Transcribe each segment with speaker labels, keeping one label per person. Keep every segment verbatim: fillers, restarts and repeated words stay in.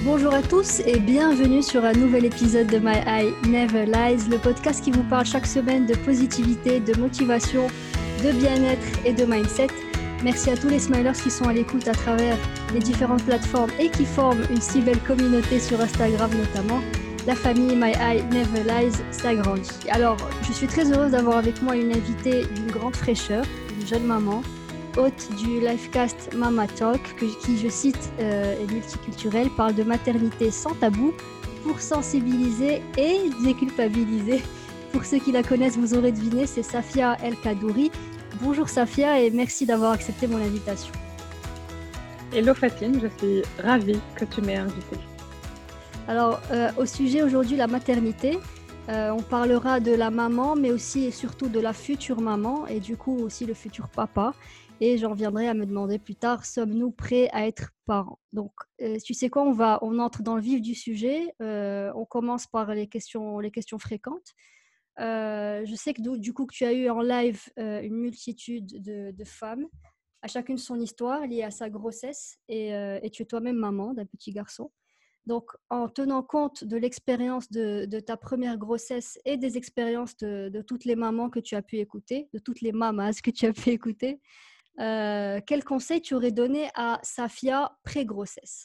Speaker 1: Bonjour à tous et bienvenue sur un nouvel épisode de My Eye Never Lies, le podcast qui vous parle chaque semaine de positivité, de motivation, de bien-être et de mindset. Merci à tous les smilers qui sont à l'écoute à travers les différentes plateformes et qui forment une si belle communauté sur Instagram notamment. La famille My Eye Never Lies s'agrandit. Alors, je suis très heureuse d'avoir avec moi une invitée d'une grande fraîcheur, une jeune maman, hôte du livecast Mama Talk, que, qui, je cite, euh, est multiculturel, parle de maternité sans tabou pour sensibiliser et déculpabiliser. Pour ceux qui la connaissent, vous aurez deviné, c'est Safia El Kadouri. Bonjour Safia et merci d'avoir accepté mon invitation.
Speaker 2: Hello Fatine, je suis ravie que tu m'aies invitée.
Speaker 1: Alors, euh, au sujet aujourd'hui, la maternité, euh, on parlera de la maman, mais aussi et surtout de la future maman et du coup aussi le futur papa. Et j'en viendrai à me demander plus tard, sommes-nous prêts à être parents? Donc, euh, tu sais quoi, on va, on entre dans le vif du sujet. Euh, on commence par les questions, les questions fréquentes. Euh, je sais que du, du coup que tu as eu en live euh, une multitude de, de femmes, à chacune son histoire liée à sa grossesse, et, euh, et tu es toi-même maman d'un petit garçon. Donc, en tenant compte de l'expérience de, de ta première grossesse et des expériences de, de toutes les mamans que tu as pu écouter, de toutes les mamas que tu as pu écouter, euh, quel conseil tu aurais donné à Safia pré-grossesse?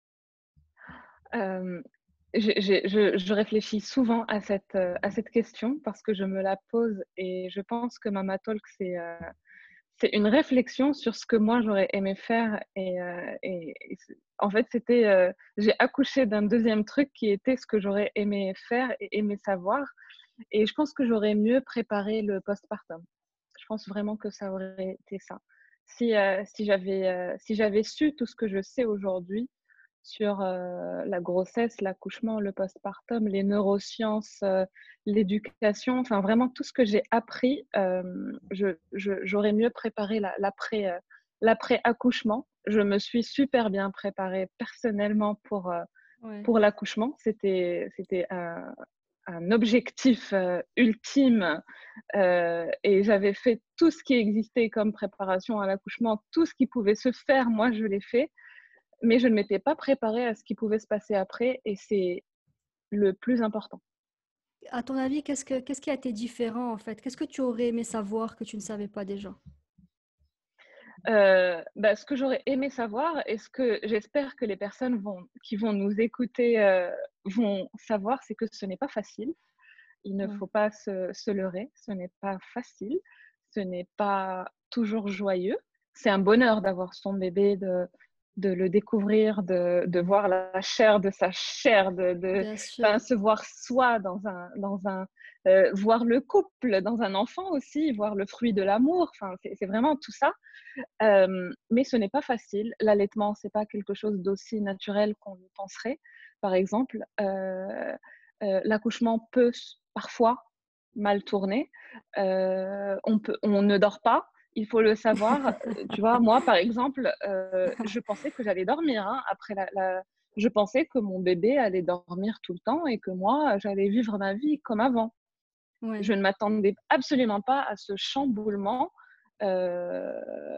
Speaker 2: Euh, j'ai- j'ai- je, je réfléchis souvent à cette, euh, à cette question parce que je me la pose et je pense que Mama Talk, c'est euh, c'est une réflexion sur ce que moi j'aurais aimé faire. Et, euh, et- et c'est- en fait, c'était, euh, j'ai accouché d'un deuxième truc qui était ce que j'aurais aimé faire et aimé savoir. Et je pense que j'aurais mieux préparé le postpartum. Je pense vraiment que ça aurait été ça. Si, euh, si j'avais euh, si j'avais su tout ce que je sais aujourd'hui sur euh, la grossesse, l'accouchement, le postpartum, les neurosciences, euh, l'éducation, enfin vraiment tout ce que j'ai appris, euh, je, je, j'aurais mieux préparé la, l'après, euh, l'après-accouchement. Je me suis super bien préparée personnellement pour, euh,
Speaker 1: Ouais.
Speaker 2: pour l'accouchement. C'était, c'était un, un objectif euh, ultime euh, et j'avais fait tout ce qui existait comme préparation à l'accouchement, tout ce qui pouvait se faire, moi je l'ai fait, mais je ne m'étais pas préparée à ce qui pouvait se passer après et c'est le plus important.
Speaker 1: À ton avis, qu'est-ce que, qu'est-ce qui a été différent en fait? Qu'est-ce que tu aurais aimé savoir que tu ne savais pas déjà?
Speaker 2: Euh, bah, ce que j'aurais aimé savoir et ce que j'espère que les personnes vont, qui vont nous écouter euh, vont savoir, c'est que ce n'est pas facile. Il ne
Speaker 1: Ouais.
Speaker 2: faut pas se, se leurrer, ce n'est pas facile, ce n'est pas toujours joyeux. C'est un bonheur d'avoir son bébé, de, de le découvrir, de, de voir la chair de sa chair, de, de
Speaker 1: Bien sûr.
Speaker 2: enfin, se voir soi dans un, dans un euh, voir le couple dans un enfant aussi, voir le fruit de l'amour. Enfin, c'est, c'est vraiment tout ça. Euh, mais ce n'est pas facile. L'allaitement, c'est pas quelque chose d'aussi naturel qu'on le penserait. Par exemple, euh, euh, l'accouchement peut parfois mal tourner. Euh, on, peut, on ne dort pas, il faut le savoir. Tu vois, moi, par exemple, euh, je pensais que j'allais dormir. Hein, après la, la... Je pensais que mon bébé allait dormir tout le temps et que moi, j'allais vivre ma vie comme avant.
Speaker 1: Ouais.
Speaker 2: Je ne m'attendais absolument pas à ce chamboulement euh,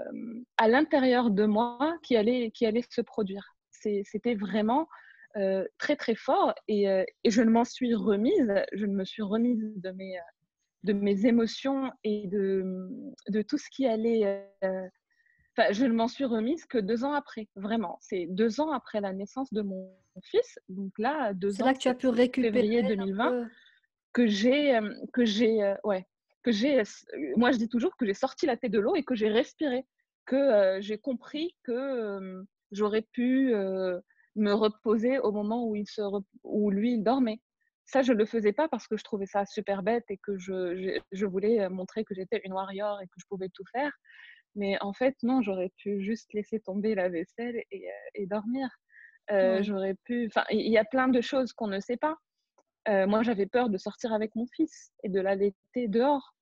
Speaker 2: à l'intérieur de moi qui allait, qui allait se produire. C'est, c'était vraiment euh, très très fort et, euh, et je ne m'en suis remise, je ne me suis remise de mes, de mes émotions et de, de tout ce qui allait... Euh, Enfin, je ne m'en suis remise que deux ans après, vraiment. C'est deux ans après la naissance de mon fils. Donc là, deux
Speaker 1: C'est là
Speaker 2: ans,
Speaker 1: que tu as
Speaker 2: c'est
Speaker 1: pu récupérer
Speaker 2: février
Speaker 1: un
Speaker 2: deux mille vingt
Speaker 1: peu.
Speaker 2: que j'ai, euh, que j'ai, euh, ouais, que j'ai. Euh, moi, je dis toujours que j'ai sorti la tête de l'eau et que j'ai respiré, que euh, j'ai compris que euh, j'aurais pu euh, me reposer au moment où il se, rep- où lui il dormait. Ça, je le faisais pas parce que je trouvais ça super bête et que je, je, je voulais montrer que j'étais une warrior et que je pouvais tout faire. Mais en fait, non, j'aurais pu juste laisser tomber la vaisselle et, euh, et dormir. Euh,
Speaker 1: Ouais.
Speaker 2: j'aurais pu. Enfin, il y a plein de choses qu'on ne sait pas. Euh, moi, j'avais peur de sortir avec mon fils et de l'allaiter dehors.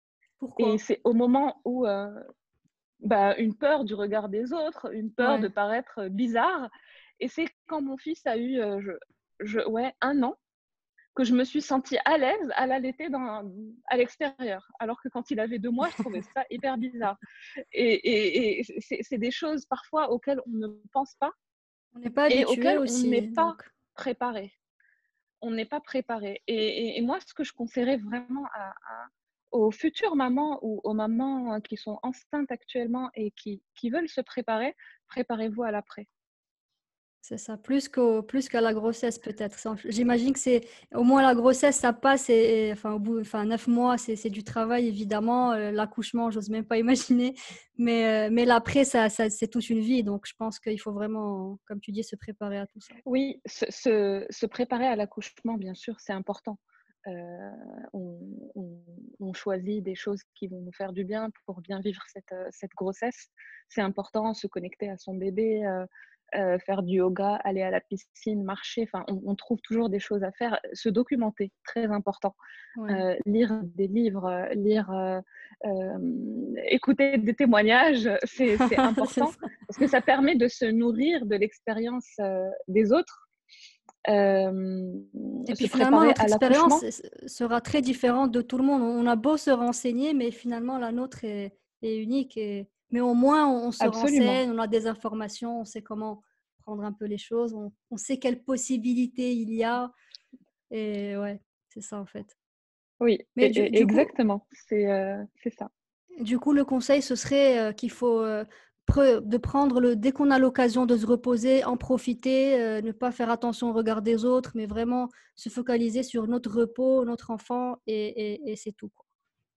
Speaker 2: Et
Speaker 1: Pourquoi?
Speaker 2: c'est au moment où euh, bah, une peur du regard des autres, une peur
Speaker 1: Ouais.
Speaker 2: de paraître bizarre. Et c'est quand mon fils a eu euh, je, je, ouais, un an que je me suis sentie à l'aise à l'allaiter dans, à l'extérieur. Alors que quand il avait deux mois, je trouvais ça hyper bizarre. Et, et, et c'est, c'est des choses parfois auxquelles on ne pense pas.
Speaker 1: On n'est pas
Speaker 2: et
Speaker 1: habitué
Speaker 2: auquel on n'est
Speaker 1: aussi,
Speaker 2: pas
Speaker 1: donc
Speaker 2: préparé. On n'est pas préparé. Et, et- et moi, ce que je conseillerais vraiment à, à- aux futures mamans ou aux mamans euh, qui sont enceintes actuellement et qui, qui veulent se préparer, préparez-vous à l'après.
Speaker 1: c'est ça. Plus qu'au plus qu'à la grossesse peut-être. Sans j'imagine que c'est au moins la grossesse, ça passe et et enfin au bout enfin neuf mois, c'est c'est du travail évidemment, heu, l'accouchement, j'ose même pas imaginer. Mais heu, mais l'après ça ça c'est toute une vie, donc je pense qu'il faut vraiment, comme tu dis, se préparer à tout ça.
Speaker 2: Oui, se, se- se préparer à l'accouchement, bien sûr, c'est important. Euh, on, on- on choisit des choses qui vont nous faire du bien pour bien vivre cette, euh, cette grossesse. C'est important, se connecter à son bébé, euh, euh, faire du yoga, aller à la piscine, marcher. Enfin, on, on trouve toujours des choses à faire. Se documenter, très important.
Speaker 1: Ouais.
Speaker 2: Euh, lire des livres, euh, lire, euh, euh, écouter des témoignages, c'est c'est
Speaker 1: C'est
Speaker 2: important
Speaker 1: ça.
Speaker 2: parce que ça permet de se nourrir de l'expérience euh, des autres, euh,
Speaker 1: Et puis
Speaker 2: se
Speaker 1: finalement,
Speaker 2: préparer
Speaker 1: notre
Speaker 2: à
Speaker 1: expérience
Speaker 2: l'accouchement.
Speaker 1: s sera très différente de tout le monde. On a beau se renseigner, mais finalement la nôtre est est unique et mais au moins on on se
Speaker 2: Absolument.
Speaker 1: renseigne, on a des informations, on sait comment prendre un peu les choses, on on sait quelles possibilités il y a et ouais, c'est ça en fait.
Speaker 2: Oui,
Speaker 1: Mais
Speaker 2: et,
Speaker 1: du
Speaker 2: et
Speaker 1: du coup
Speaker 2: exactement. C'est euh, c'est ça.
Speaker 1: du coup, le conseil, ce serait, heu, qu'il faut, heu, pre de prendre le dès qu'on a l'occasion de se reposer, en profiter, heu, ne pas faire attention au regard des autres, mais vraiment se focaliser sur notre repos, notre enfant et et et c'est tout, quoi.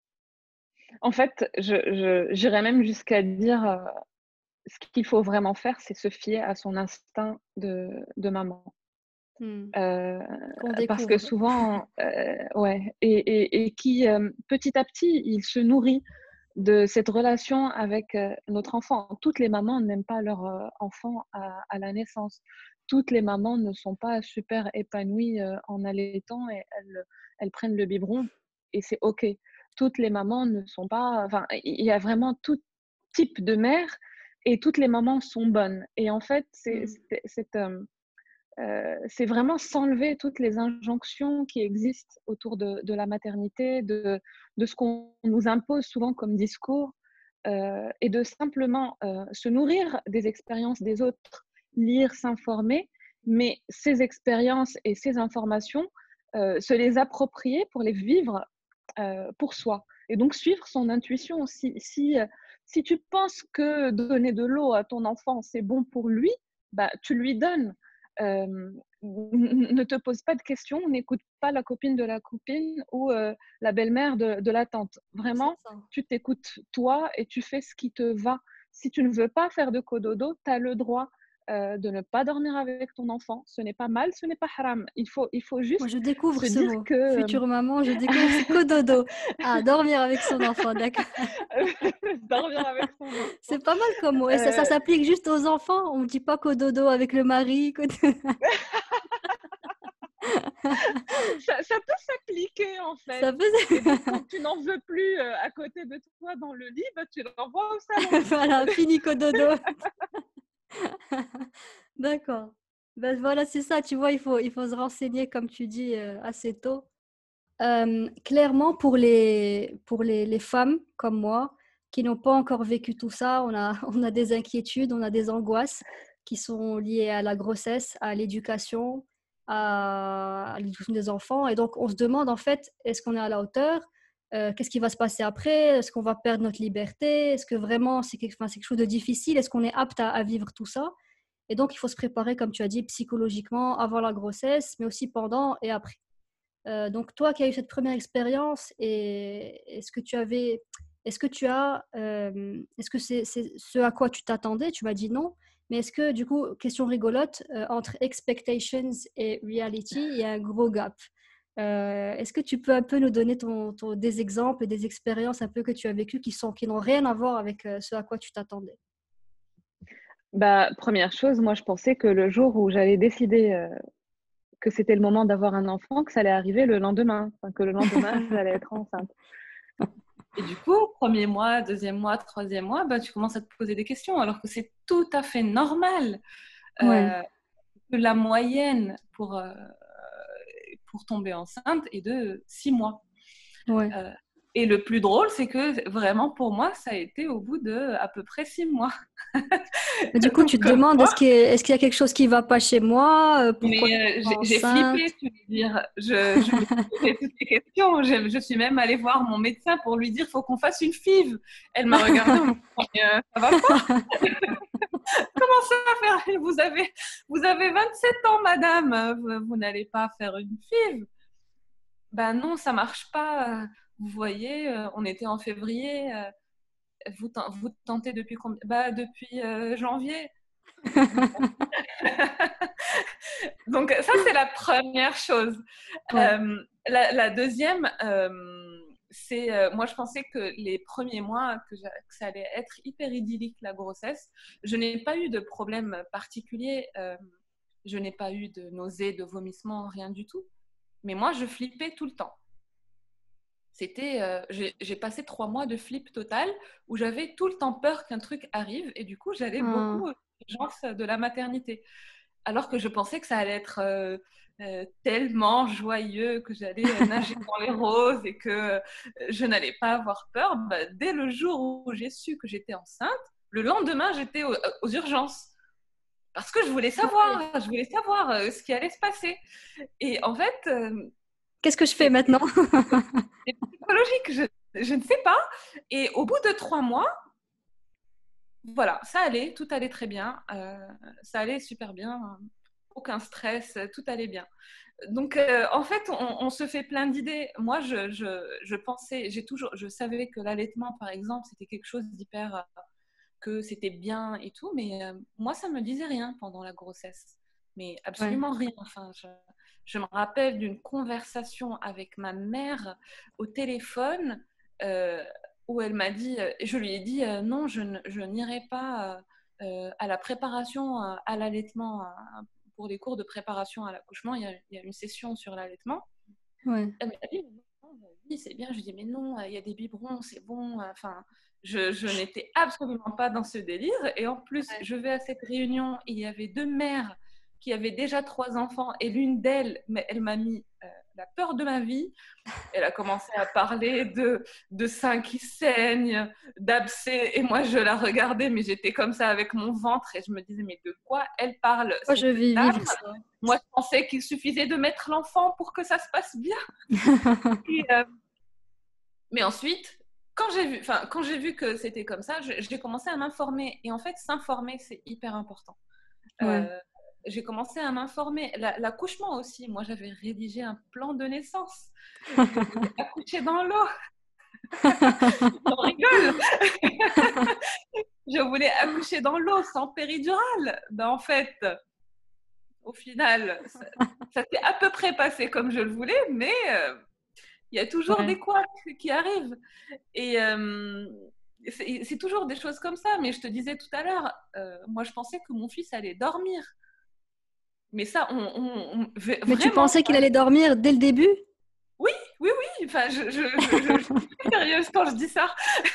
Speaker 2: En fait, je, je- j'irais même jusqu'à dire, euh, ce qu'il faut vraiment faire, c'est se fier à son instinct de, de maman.
Speaker 1: Mmh.
Speaker 2: Euh,
Speaker 1: Qu'on
Speaker 2: Parce que
Speaker 1: découvre.
Speaker 2: souvent, euh, ouais, et, et, et qui, euh, petit à petit, il se nourrit de cette relation avec euh, notre enfant. Toutes les mamans n'aiment pas leur euh, enfant à, à la naissance. Toutes les mamans ne sont pas super épanouies euh, en allaitant et elles, elles prennent le biberon et c'est OK. Toutes les mamans ne sont pas... Enfin, il y a vraiment tout type de mère et toutes les mamans sont bonnes. Et en fait, c'est,
Speaker 1: Mmh.
Speaker 2: c'est, c'est, euh, euh, c'est vraiment s'enlever toutes les injonctions qui existent autour de, de la maternité, de, de ce qu'on nous impose souvent comme discours, euh, et de simplement euh, se nourrir des expériences des autres, lire, s'informer, mais ces expériences et ces informations, euh, se les approprier pour les vivre euh, pour soi. Et donc suivre son intuition. Si, si, euh, si tu penses que donner de l'eau à ton enfant, c'est bon pour lui, bah, tu lui donnes. Euh, ne te pose pas de questions, n'écoute pas la copine de la copine ou euh, la belle-mère de, de la tante.
Speaker 1: C'est
Speaker 2: Vraiment,
Speaker 1: ça.
Speaker 2: tu t'écoutes toi et tu fais ce qui te va. Si tu ne veux pas faire de cododo, tu as le droit euh, de ne pas dormir avec ton enfant. Ce n'est pas mal, ce n'est pas haram. Il faut, il faut
Speaker 1: Moi,
Speaker 2: juste
Speaker 1: je découvre
Speaker 2: se
Speaker 1: ce
Speaker 2: dire
Speaker 1: mot.
Speaker 2: que... euh,
Speaker 1: Future maman, je découvre, c'est cododo. Ah, dormir avec son enfant, d'accord.
Speaker 2: dormir avec son enfant.
Speaker 1: C'est pas mal comme mot et ça ça
Speaker 2: Euh,
Speaker 1: s'applique juste aux enfants? On ne dit pas cododo avec le mari, cod
Speaker 2: ça, ça peut s'appliquer en fait.
Speaker 1: ça peut
Speaker 2: Et donc, quand tu n'en veux plus euh, à côté de toi dans le lit, bah, tu l'envoies au salon.
Speaker 1: voilà, fini cododo. D'accord. Ben, voilà, c'est ça, tu vois, il faut il faut se renseigner comme tu dis, heu, assez tôt. Hem, clairement pour les pour les les femmes comme moi, qui n'ont pas encore vécu tout ça, on a on a des inquiétudes, on a des angoisses qui sont liées à la grossesse, à l'éducation, à à l'éducation des enfants et donc on se demande en fait: «Est-ce qu'on est à la hauteur? Heu, qu'est-ce qui va se passer après? Est-ce qu'on va perdre notre liberté? Est-ce que vraiment c'est quelque enfin, c'est quelque chose de difficile? Est-ce qu'on est apte à à vivre tout ça?» et donc il faut se préparer, comme tu as dit, psychologiquement avant la grossesse, mais aussi pendant et après. Heu, donc toi qui as eu cette première expérience et est-ce que tu avais est-ce que tu as, hem, est-ce que c'est c'est ce à quoi tu t'attendais? Tu m'as dit non, mais est-ce que du coup, question rigolote, heu, entre expectations et reality, il y a un gros gap. Heu, est-ce que tu peux un peu nous donner ton ton des exemples et des expériences un peu que tu as vécues qui sont qui n'ont rien à voir avec, heu, ce à quoi tu t'attendais?
Speaker 2: Bah, première chose, moi, je pensais que le jour où j'allais décider euh, que c'était le moment d'avoir un enfant, que ça allait arriver le lendemain, enfin, que le lendemain, j'allais être enceinte.
Speaker 3: Et du coup, premier mois, deuxième mois, troisième mois, bah, tu commences à te poser des questions, alors que c'est tout à fait normal.
Speaker 1: Ouais,
Speaker 3: Euh, que la moyenne pour, euh, pour tomber enceinte est de six mois.
Speaker 1: ouais.
Speaker 3: Euh, Et le plus drôle, c'est que vraiment, pour moi, ça a été au bout de à peu près six mois.
Speaker 1: Mais du coup, tu te demandes, est-ce qu'il y a, est-ce qu'il y a quelque chose qui ne va pas chez moi? Euh, Pourquoi je suis
Speaker 3: Mais euh,
Speaker 1: pas
Speaker 3: j'ai, j'ai
Speaker 1: enceinte?
Speaker 3: flippé, tu veux dire. Je, je me suis posé toutes les questions. Je, je suis même allée voir mon médecin pour lui dire, faut qu'on fasse une F I V. Elle m'a regardée en me disant, mais, euh, ça va pas? Comment ça va faire? Vous avez, vous avez vingt-sept ans, madame. Vous, vous n'allez pas faire une F I V? Ben non, ça marche pas. Vous voyez, euh, on était en février. euh, vous, ten- vous tentez depuis combien? Bah, depuis euh, janvier. Donc, ça, c'est la première chose.
Speaker 1: Ouais.
Speaker 3: Euh, la, la deuxième, euh, c'est, euh, moi, je pensais que les premiers mois, que, j'a- que ça allait être hyper idyllique, la grossesse. Je n'ai pas eu de problème particulier. euh, je n'ai pas eu de nausées, de vomissements, rien du tout. Mais moi, je flippais tout le temps. C'était, euh, j'ai, j'ai passé trois mois de flip total où j'avais tout le temps peur qu'un truc arrive et du coup, j'allais
Speaker 1: Hum.
Speaker 3: beaucoup aux urgences de la maternité. Alors que je pensais que ça allait être euh, euh, tellement joyeux, que j'allais euh, nager dans les roses et que euh, je n'allais pas avoir peur. Bah, dès le jour où j'ai su que j'étais enceinte, le lendemain, j'étais aux, aux urgences. Parce que je voulais
Speaker 1: Ah ouais.
Speaker 3: savoir, je voulais savoir euh, ce qui allait se passer. Et en fait, euh,
Speaker 1: Qu'est-ce que je fais
Speaker 3: c'est
Speaker 1: maintenant?
Speaker 3: c'est psychologique, je, je ne sais pas. Et au bout de trois mois, voilà, ça allait, tout allait très bien, euh, ça allait super bien, aucun stress, tout allait bien. Donc, euh, en fait, on, on se fait plein d'idées. Moi, je, je, je pensais, j'ai toujours, je savais que l'allaitement, par exemple, c'était quelque chose d'hyper, euh, que c'était bien et tout, mais euh, moi, ça me disait rien pendant la grossesse, mais
Speaker 1: Ouais.
Speaker 3: absolument rien. Enfin, je, je me rappelle d'une conversation avec ma mère au téléphone euh, où elle m'a dit, euh, je lui ai dit, euh, non, je, ne- je n'irai pas euh, euh, à la préparation euh, à l'allaitement, euh, pour les cours de préparation à l'accouchement. Il y a, il y a une session sur l'allaitement.
Speaker 1: Ouais.
Speaker 3: Elle m'a dit, non, oui, c'est bien. Je lui dis, mais non, il y a des biberons, c'est bon. Enfin, je, je n'étais absolument pas dans ce délire. Et en plus,
Speaker 1: Ouais.
Speaker 3: je vais à cette réunion, il y avait deux mères qui avaient déjà trois enfants et l'une d'elles, mais elle m'a mis euh, la peur de ma vie. Elle a commencé à parler de, de seins qui saignent, d'abcès. Et moi, je la regardais, mais j'étais comme ça avec mon ventre et je me disais, mais de quoi elle parle,
Speaker 1: Moi, je
Speaker 3: cette
Speaker 1: vais
Speaker 3: dame?
Speaker 1: vivre ça.
Speaker 3: Moi, je pensais qu'il suffisait de mettre l'enfant pour que ça se passe bien. Et, euh, mais ensuite, quand j'ai vu, enfin, quand j'ai vu que c'était comme ça, je- j'ai commencé à m'informer. Et en fait, s'informer, c'est hyper important.
Speaker 1: Ouais.
Speaker 3: Euh, j'ai commencé à m'informer. La- L'accouchement aussi, moi, j'avais rédigé un plan de naissance. Je voulais accoucher dans l'eau. On rigole. Je voulais accoucher dans l'eau sans péridurale. Ben, en fait, au final, ça, ça s'est à peu près passé comme je le voulais, mais euh, il y a toujours
Speaker 1: Ouais.
Speaker 3: des couacs qui arrivent. Et euh, c'est c'est toujours des choses comme ça. Mais je te disais tout à l'heure, euh, moi, je pensais que mon fils allait dormir. Mais ça, on, on- on- v-
Speaker 1: Mais tu
Speaker 3: vraiment,
Speaker 1: pensais qu'il allait dormir dès le début?
Speaker 3: oui, oui, oui. Enfin, je, je, je, je- je suis très sérieuse quand je dis ça.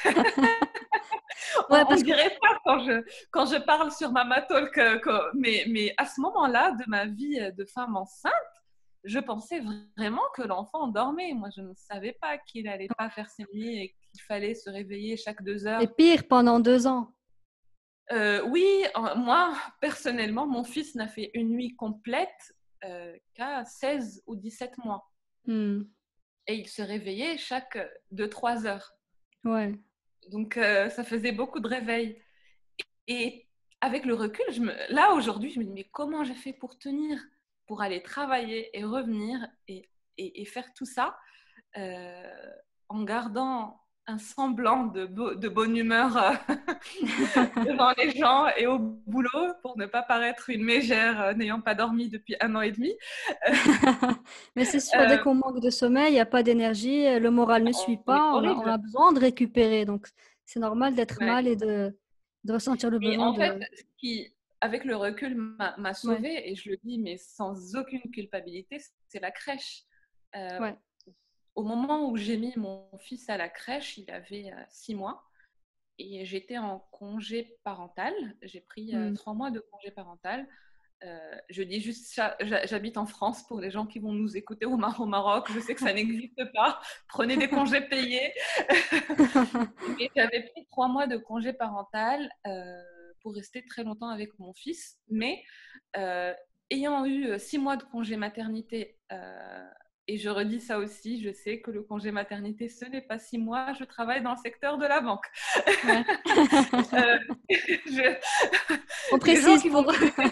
Speaker 3: On,
Speaker 1: Ouais,
Speaker 3: on
Speaker 1: parce que
Speaker 3: dirait pas quand je, quand je parle sur Mama Talk, euh, que- mais, mais à ce moment-là de ma vie de femme enceinte, je pensais vraiment que l'enfant dormait. Moi, je ne savais pas qu'il allait pas faire ses nuits et qu'il fallait se réveiller chaque deux
Speaker 1: c'est
Speaker 3: heures.
Speaker 1: pire pendant deux ans.
Speaker 3: Euh, oui, euh, moi, personnellement, mon fils n'a fait une nuit complète euh, qu'à seize ou dix-sept mois.
Speaker 1: Hmm.
Speaker 3: Et il se réveillait chaque deux trois heures.
Speaker 1: Ouais.
Speaker 3: Donc, euh, ça faisait beaucoup de réveils. Et avec le recul, je me... là, aujourd'hui, je me dis, mais comment j'ai fait pour tenir, pour aller travailler et revenir et, et, et faire tout ça euh, en gardant un semblant de, bo- de bonne humeur euh, devant les gens et au boulot pour ne pas paraître une mégère euh, n'ayant pas dormi depuis un an et demi.
Speaker 1: Mais c'est sûr, dès
Speaker 3: Euh,
Speaker 1: qu'on manque de sommeil, il n'y a pas d'énergie, le moral ne suit
Speaker 3: on est
Speaker 1: pas, on a, on
Speaker 3: horrible.
Speaker 1: a besoin de récupérer. Donc, c'est normal d'être
Speaker 3: Ouais.
Speaker 1: mal et de, de ressentir le
Speaker 3: Et
Speaker 1: besoin
Speaker 3: en fait,
Speaker 1: de...
Speaker 3: ce qui, avec le recul, m'a m'a
Speaker 1: Ouais,
Speaker 3: sauvée, et je le dis, mais sans aucune culpabilité, c'est la crèche. Euh,
Speaker 1: ouais.
Speaker 3: au moment où j'ai mis mon fils à la crèche, il avait euh, six mois et j'étais en congé parental. J'ai pris euh,
Speaker 1: Hmm.
Speaker 3: trois mois de congé parental. Euh, je dis juste, j'habite en France pour les gens qui vont nous écouter au, Mar- au Maroc. Je sais que ça n'existe pas. Prenez des congés payés. Et j'avais pris trois mois de congé parental euh, pour rester très longtemps avec mon fils. Mais euh, ayant eu six mois de congé maternité, euh, et je redis ça aussi, je sais que le congé maternité, ce n'est pas six mois. Je travaille dans le secteur de la banque. Ouais. euh, je...
Speaker 1: On précise pour...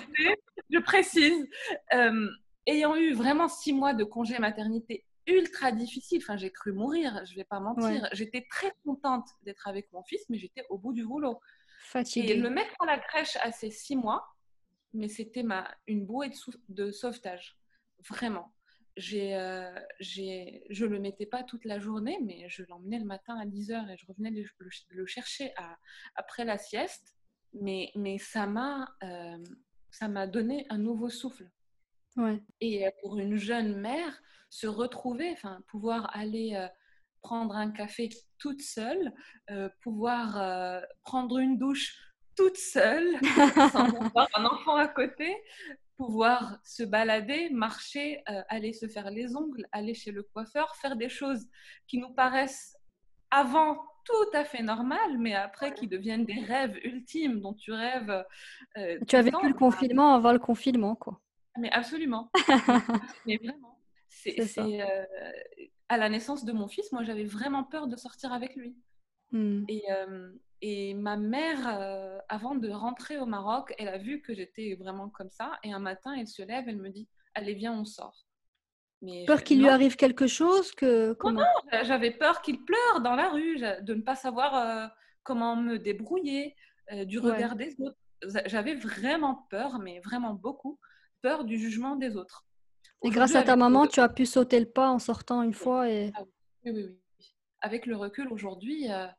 Speaker 3: Je précise, euh, ayant eu vraiment six mois de congé maternité ultra difficile, enfin j'ai cru mourir, je vais pas mentir, ouais. J'étais très contente d'être avec mon fils, mais j'étais au bout du rouleau. Fatiguée. Et le mettre à la crèche à ces six mois, mais c'était ma, une bouée de, sou- de sauvetage, vraiment. J'ai, euh, j'ai, je le mettais pas toute la journée, mais je l'emmenais le matin à dix heures et je revenais le, le, le chercher à, après la sieste, mais, mais ça m'a... Euh, ça m'a donné un nouveau souffle. Ouais. Et pour une jeune mère, se retrouver, enfin, pouvoir aller euh, prendre un café toute seule, euh, pouvoir euh, prendre une douche toute seule, sans avoir un enfant à côté, pouvoir se balader, marcher, euh, aller se faire les ongles, aller chez le coiffeur, faire des choses qui nous paraissent avant tout à fait normales, mais après qui deviennent des rêves ultimes dont tu rêves. Euh,
Speaker 1: tu as vécu le confinement avant le confinement, quoi.
Speaker 3: Mais absolument. Mais vraiment. C'est, c'est, c'est euh, à la naissance de mon fils, moi j'avais vraiment peur de sortir avec lui. Mm. Et, euh, et ma mère, euh, avant de rentrer au Maroc, elle a vu que j'étais vraiment comme ça. Et un matin, elle se lève, elle me dit « Allez, viens, on sort ».
Speaker 1: Mais peur je... qu'il non. lui arrive quelque chose que...
Speaker 3: Comment non, non, j'avais peur qu'il pleure dans la rue, de ne pas savoir euh, comment me débrouiller, euh, du regard ouais. des autres. J'avais vraiment peur, mais vraiment beaucoup, peur du jugement des autres.
Speaker 1: Et grâce à ta maman, tu as pu sauter le pas en sortant une oui. fois et...
Speaker 3: Ah oui, oui, oui. Avec le recul aujourd'hui, euh,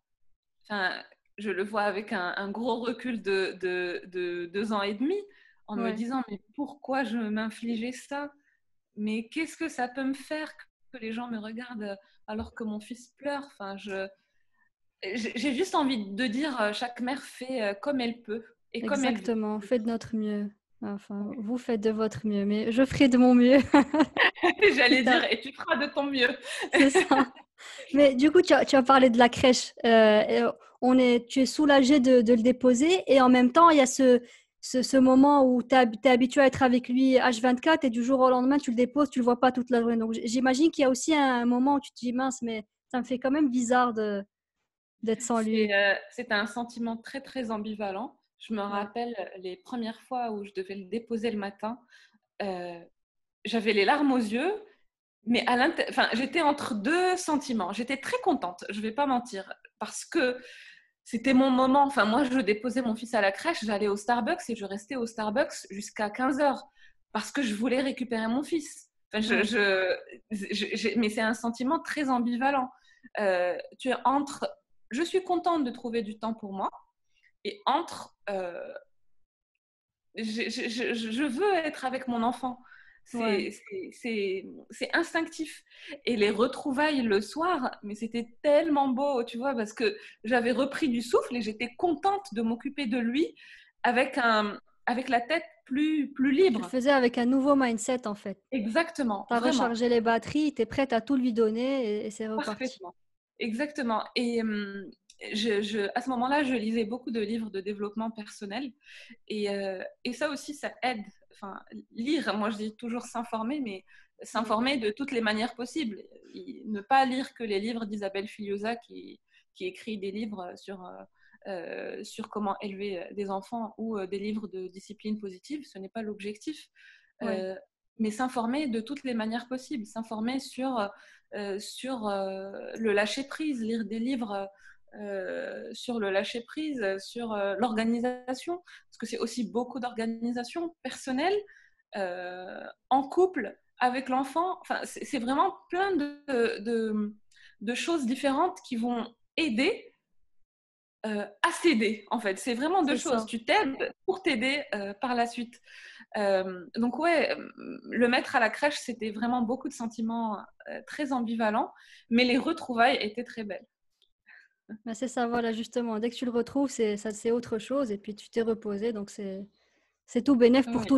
Speaker 3: je le vois avec un, un gros recul de, de, de deux ans et demi, en ouais. me disant, mais pourquoi je m'infligeais ça ? Mais qu'est-ce que ça peut me faire que les gens me regardent alors que mon fils pleure ? Enfin, je... J'ai juste envie de dire, chaque mère fait comme elle peut. Et comme
Speaker 1: Exactement, elle... faites de notre mieux. Enfin, ouais. vous faites de votre mieux, mais je ferai de mon mieux.
Speaker 3: J'allais dire, et tu feras de ton mieux.
Speaker 1: C'est ça. Mais du coup, tu as, tu as parlé de la crèche. Euh, on est, tu es soulagée de, de le déposer et en même temps, il y a ce, ce, ce moment où tu es habitué à être avec lui H vingt-quatre et du jour au lendemain, tu le déposes, tu ne le vois pas toute la journée. Donc, j'imagine qu'il y a aussi un moment où tu te dis, mince, mais ça me fait quand même bizarre de, d'être sans lui.
Speaker 3: Euh, c'est un sentiment très, très ambivalent. Je me rappelle les premières fois où je devais le déposer le matin, euh, j'avais les larmes aux yeux, mais à enfin, j'étais entre deux sentiments. J'étais très contente, je ne vais pas mentir, parce que c'était mon moment. Enfin, moi, je déposais mon fils à la crèche, j'allais au Starbucks et je restais au Starbucks jusqu'à quinze heures parce que je voulais récupérer mon fils. Enfin, je, je, je, je, mais c'est un sentiment très ambivalent. Euh, tu es entre, je suis contente de trouver du temps pour moi, et entre, euh, je, je, je, je veux être avec mon enfant. C'est, ouais. c'est, c'est, c'est instinctif. Et les retrouvailles le soir, mais c'était tellement beau, tu vois, parce que j'avais repris du souffle et j'étais contente de m'occuper de lui avec, un, avec la tête plus, plus libre.
Speaker 1: Tu le faisais avec un nouveau mindset, en fait.
Speaker 3: Exactement.
Speaker 1: Tu as rechargé les batteries, tu es prête à tout lui donner et, et c'est reparti.
Speaker 3: Parfaitement. Exactement. Et... Hum, Je, je, à ce moment-là, je lisais beaucoup de livres de développement personnel et, euh, et ça aussi, ça aide. Enfin, lire, moi je dis toujours s'informer, mais s'informer de toutes les manières possibles. Et ne pas lire que les livres d'Isabelle Filiosa qui, qui écrit des livres sur, euh, sur comment élever des enfants ou euh, des livres de discipline positive, ce n'est pas l'objectif. Ouais. Euh, mais s'informer de toutes les manières possibles, s'informer sur, euh, sur euh, le lâcher-prise, lire des livres Euh, sur le lâcher-prise, sur euh, l'organisation, parce que c'est aussi beaucoup d'organisation personnelle, euh, en couple, avec l'enfant. Enfin, c'est, c'est vraiment plein de, de, de choses différentes qui vont aider euh, à s'aider, en fait. C'est vraiment deux c'est choses. Ça. Tu t'aides pour t'aider euh, par la suite. Euh, donc ouais, le mettre à la crèche, c'était vraiment beaucoup de sentiments euh, très ambivalents, mais les retrouvailles étaient très belles.
Speaker 1: Ben c'est ça, voilà, justement. Dès que tu le retrouves, c'est, ça, c'est autre chose. Et puis, tu t'es reposé. Donc, c'est, c'est tout bénef pour oui. tous les deux,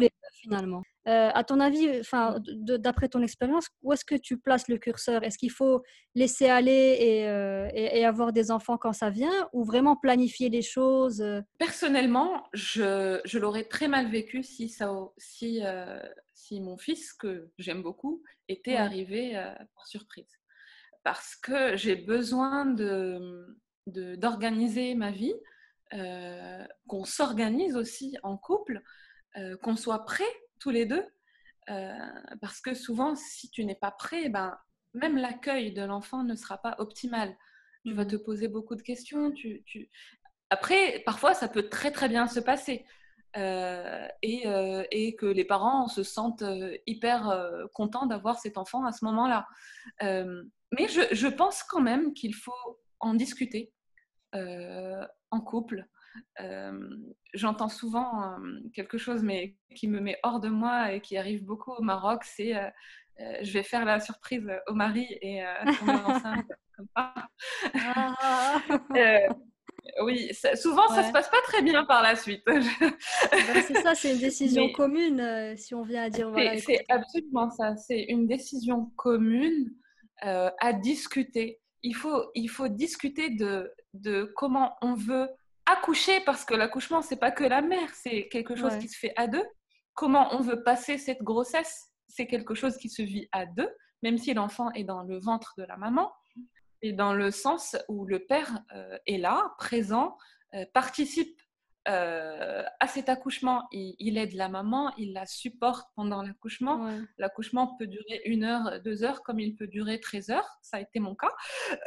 Speaker 1: finalement. Euh, à ton avis, enfin, de- d'après ton expérience, où est-ce que tu places le curseur? Est-ce qu'il faut laisser aller et, euh, et- et avoir des enfants quand ça vient, ou vraiment planifier les choses? euh
Speaker 3: Personnellement, je, je l'aurais très mal vécu si, ça, si, euh, si mon fils, que j'aime beaucoup, était
Speaker 1: Ouais.
Speaker 3: arrivé euh, par surprise. Parce que j'ai besoin de, de- d'organiser ma vie, euh, qu'on s'organise aussi en couple, euh, qu'on soit prêts tous les deux. Euh, parce que souvent, si tu n'es pas prêt, ben, même l'accueil de l'enfant ne sera pas optimal. Tu vas te
Speaker 1: Mhm.
Speaker 3: poser beaucoup de questions. Tu, tu... Après, parfois, ça peut très très bien se passer. Euh, et, euh, et que les parents se sentent euh, hyper euh, contents d'avoir cet enfant à ce moment-là. Euh, mais je, je pense quand même qu'il faut en discuter euh, en couple. Euh, j'entends souvent euh, quelque chose mais qui me met hors de moi et qui arrive beaucoup au Maroc, c'est euh, euh, je vais faire la surprise au mari et euh, tomber enceinte comme ça.
Speaker 1: Ah,
Speaker 3: Euh, oui, ça, souvent ça se
Speaker 1: ouais.
Speaker 3: passe pas très bien par la suite.
Speaker 1: Ben, c'est ça, c'est une décision
Speaker 3: Mais
Speaker 1: commune euh, si on vient à dire,
Speaker 3: c'est,
Speaker 1: voilà, écoute.
Speaker 3: c'est absolument ça, c'est une décision commune euh, à discuter. Il faut, il faut discuter de, de comment on veut accoucher, parce que l'accouchement, c'est pas que la mère, c'est quelque chose
Speaker 1: Ouais,
Speaker 3: qui se fait à deux. Comment on veut passer cette grossesse, c'est quelque chose qui se vit à deux, même si l'enfant est dans le ventre de la maman, et dans le sens où le père euh, est là, présent, euh, participe euh, à cet accouchement. Il, il aide la maman, il la supporte pendant l'accouchement.
Speaker 1: ouais.
Speaker 3: L'accouchement peut durer une heure, deux heures, comme il peut durer treize heures. Ça a été mon cas.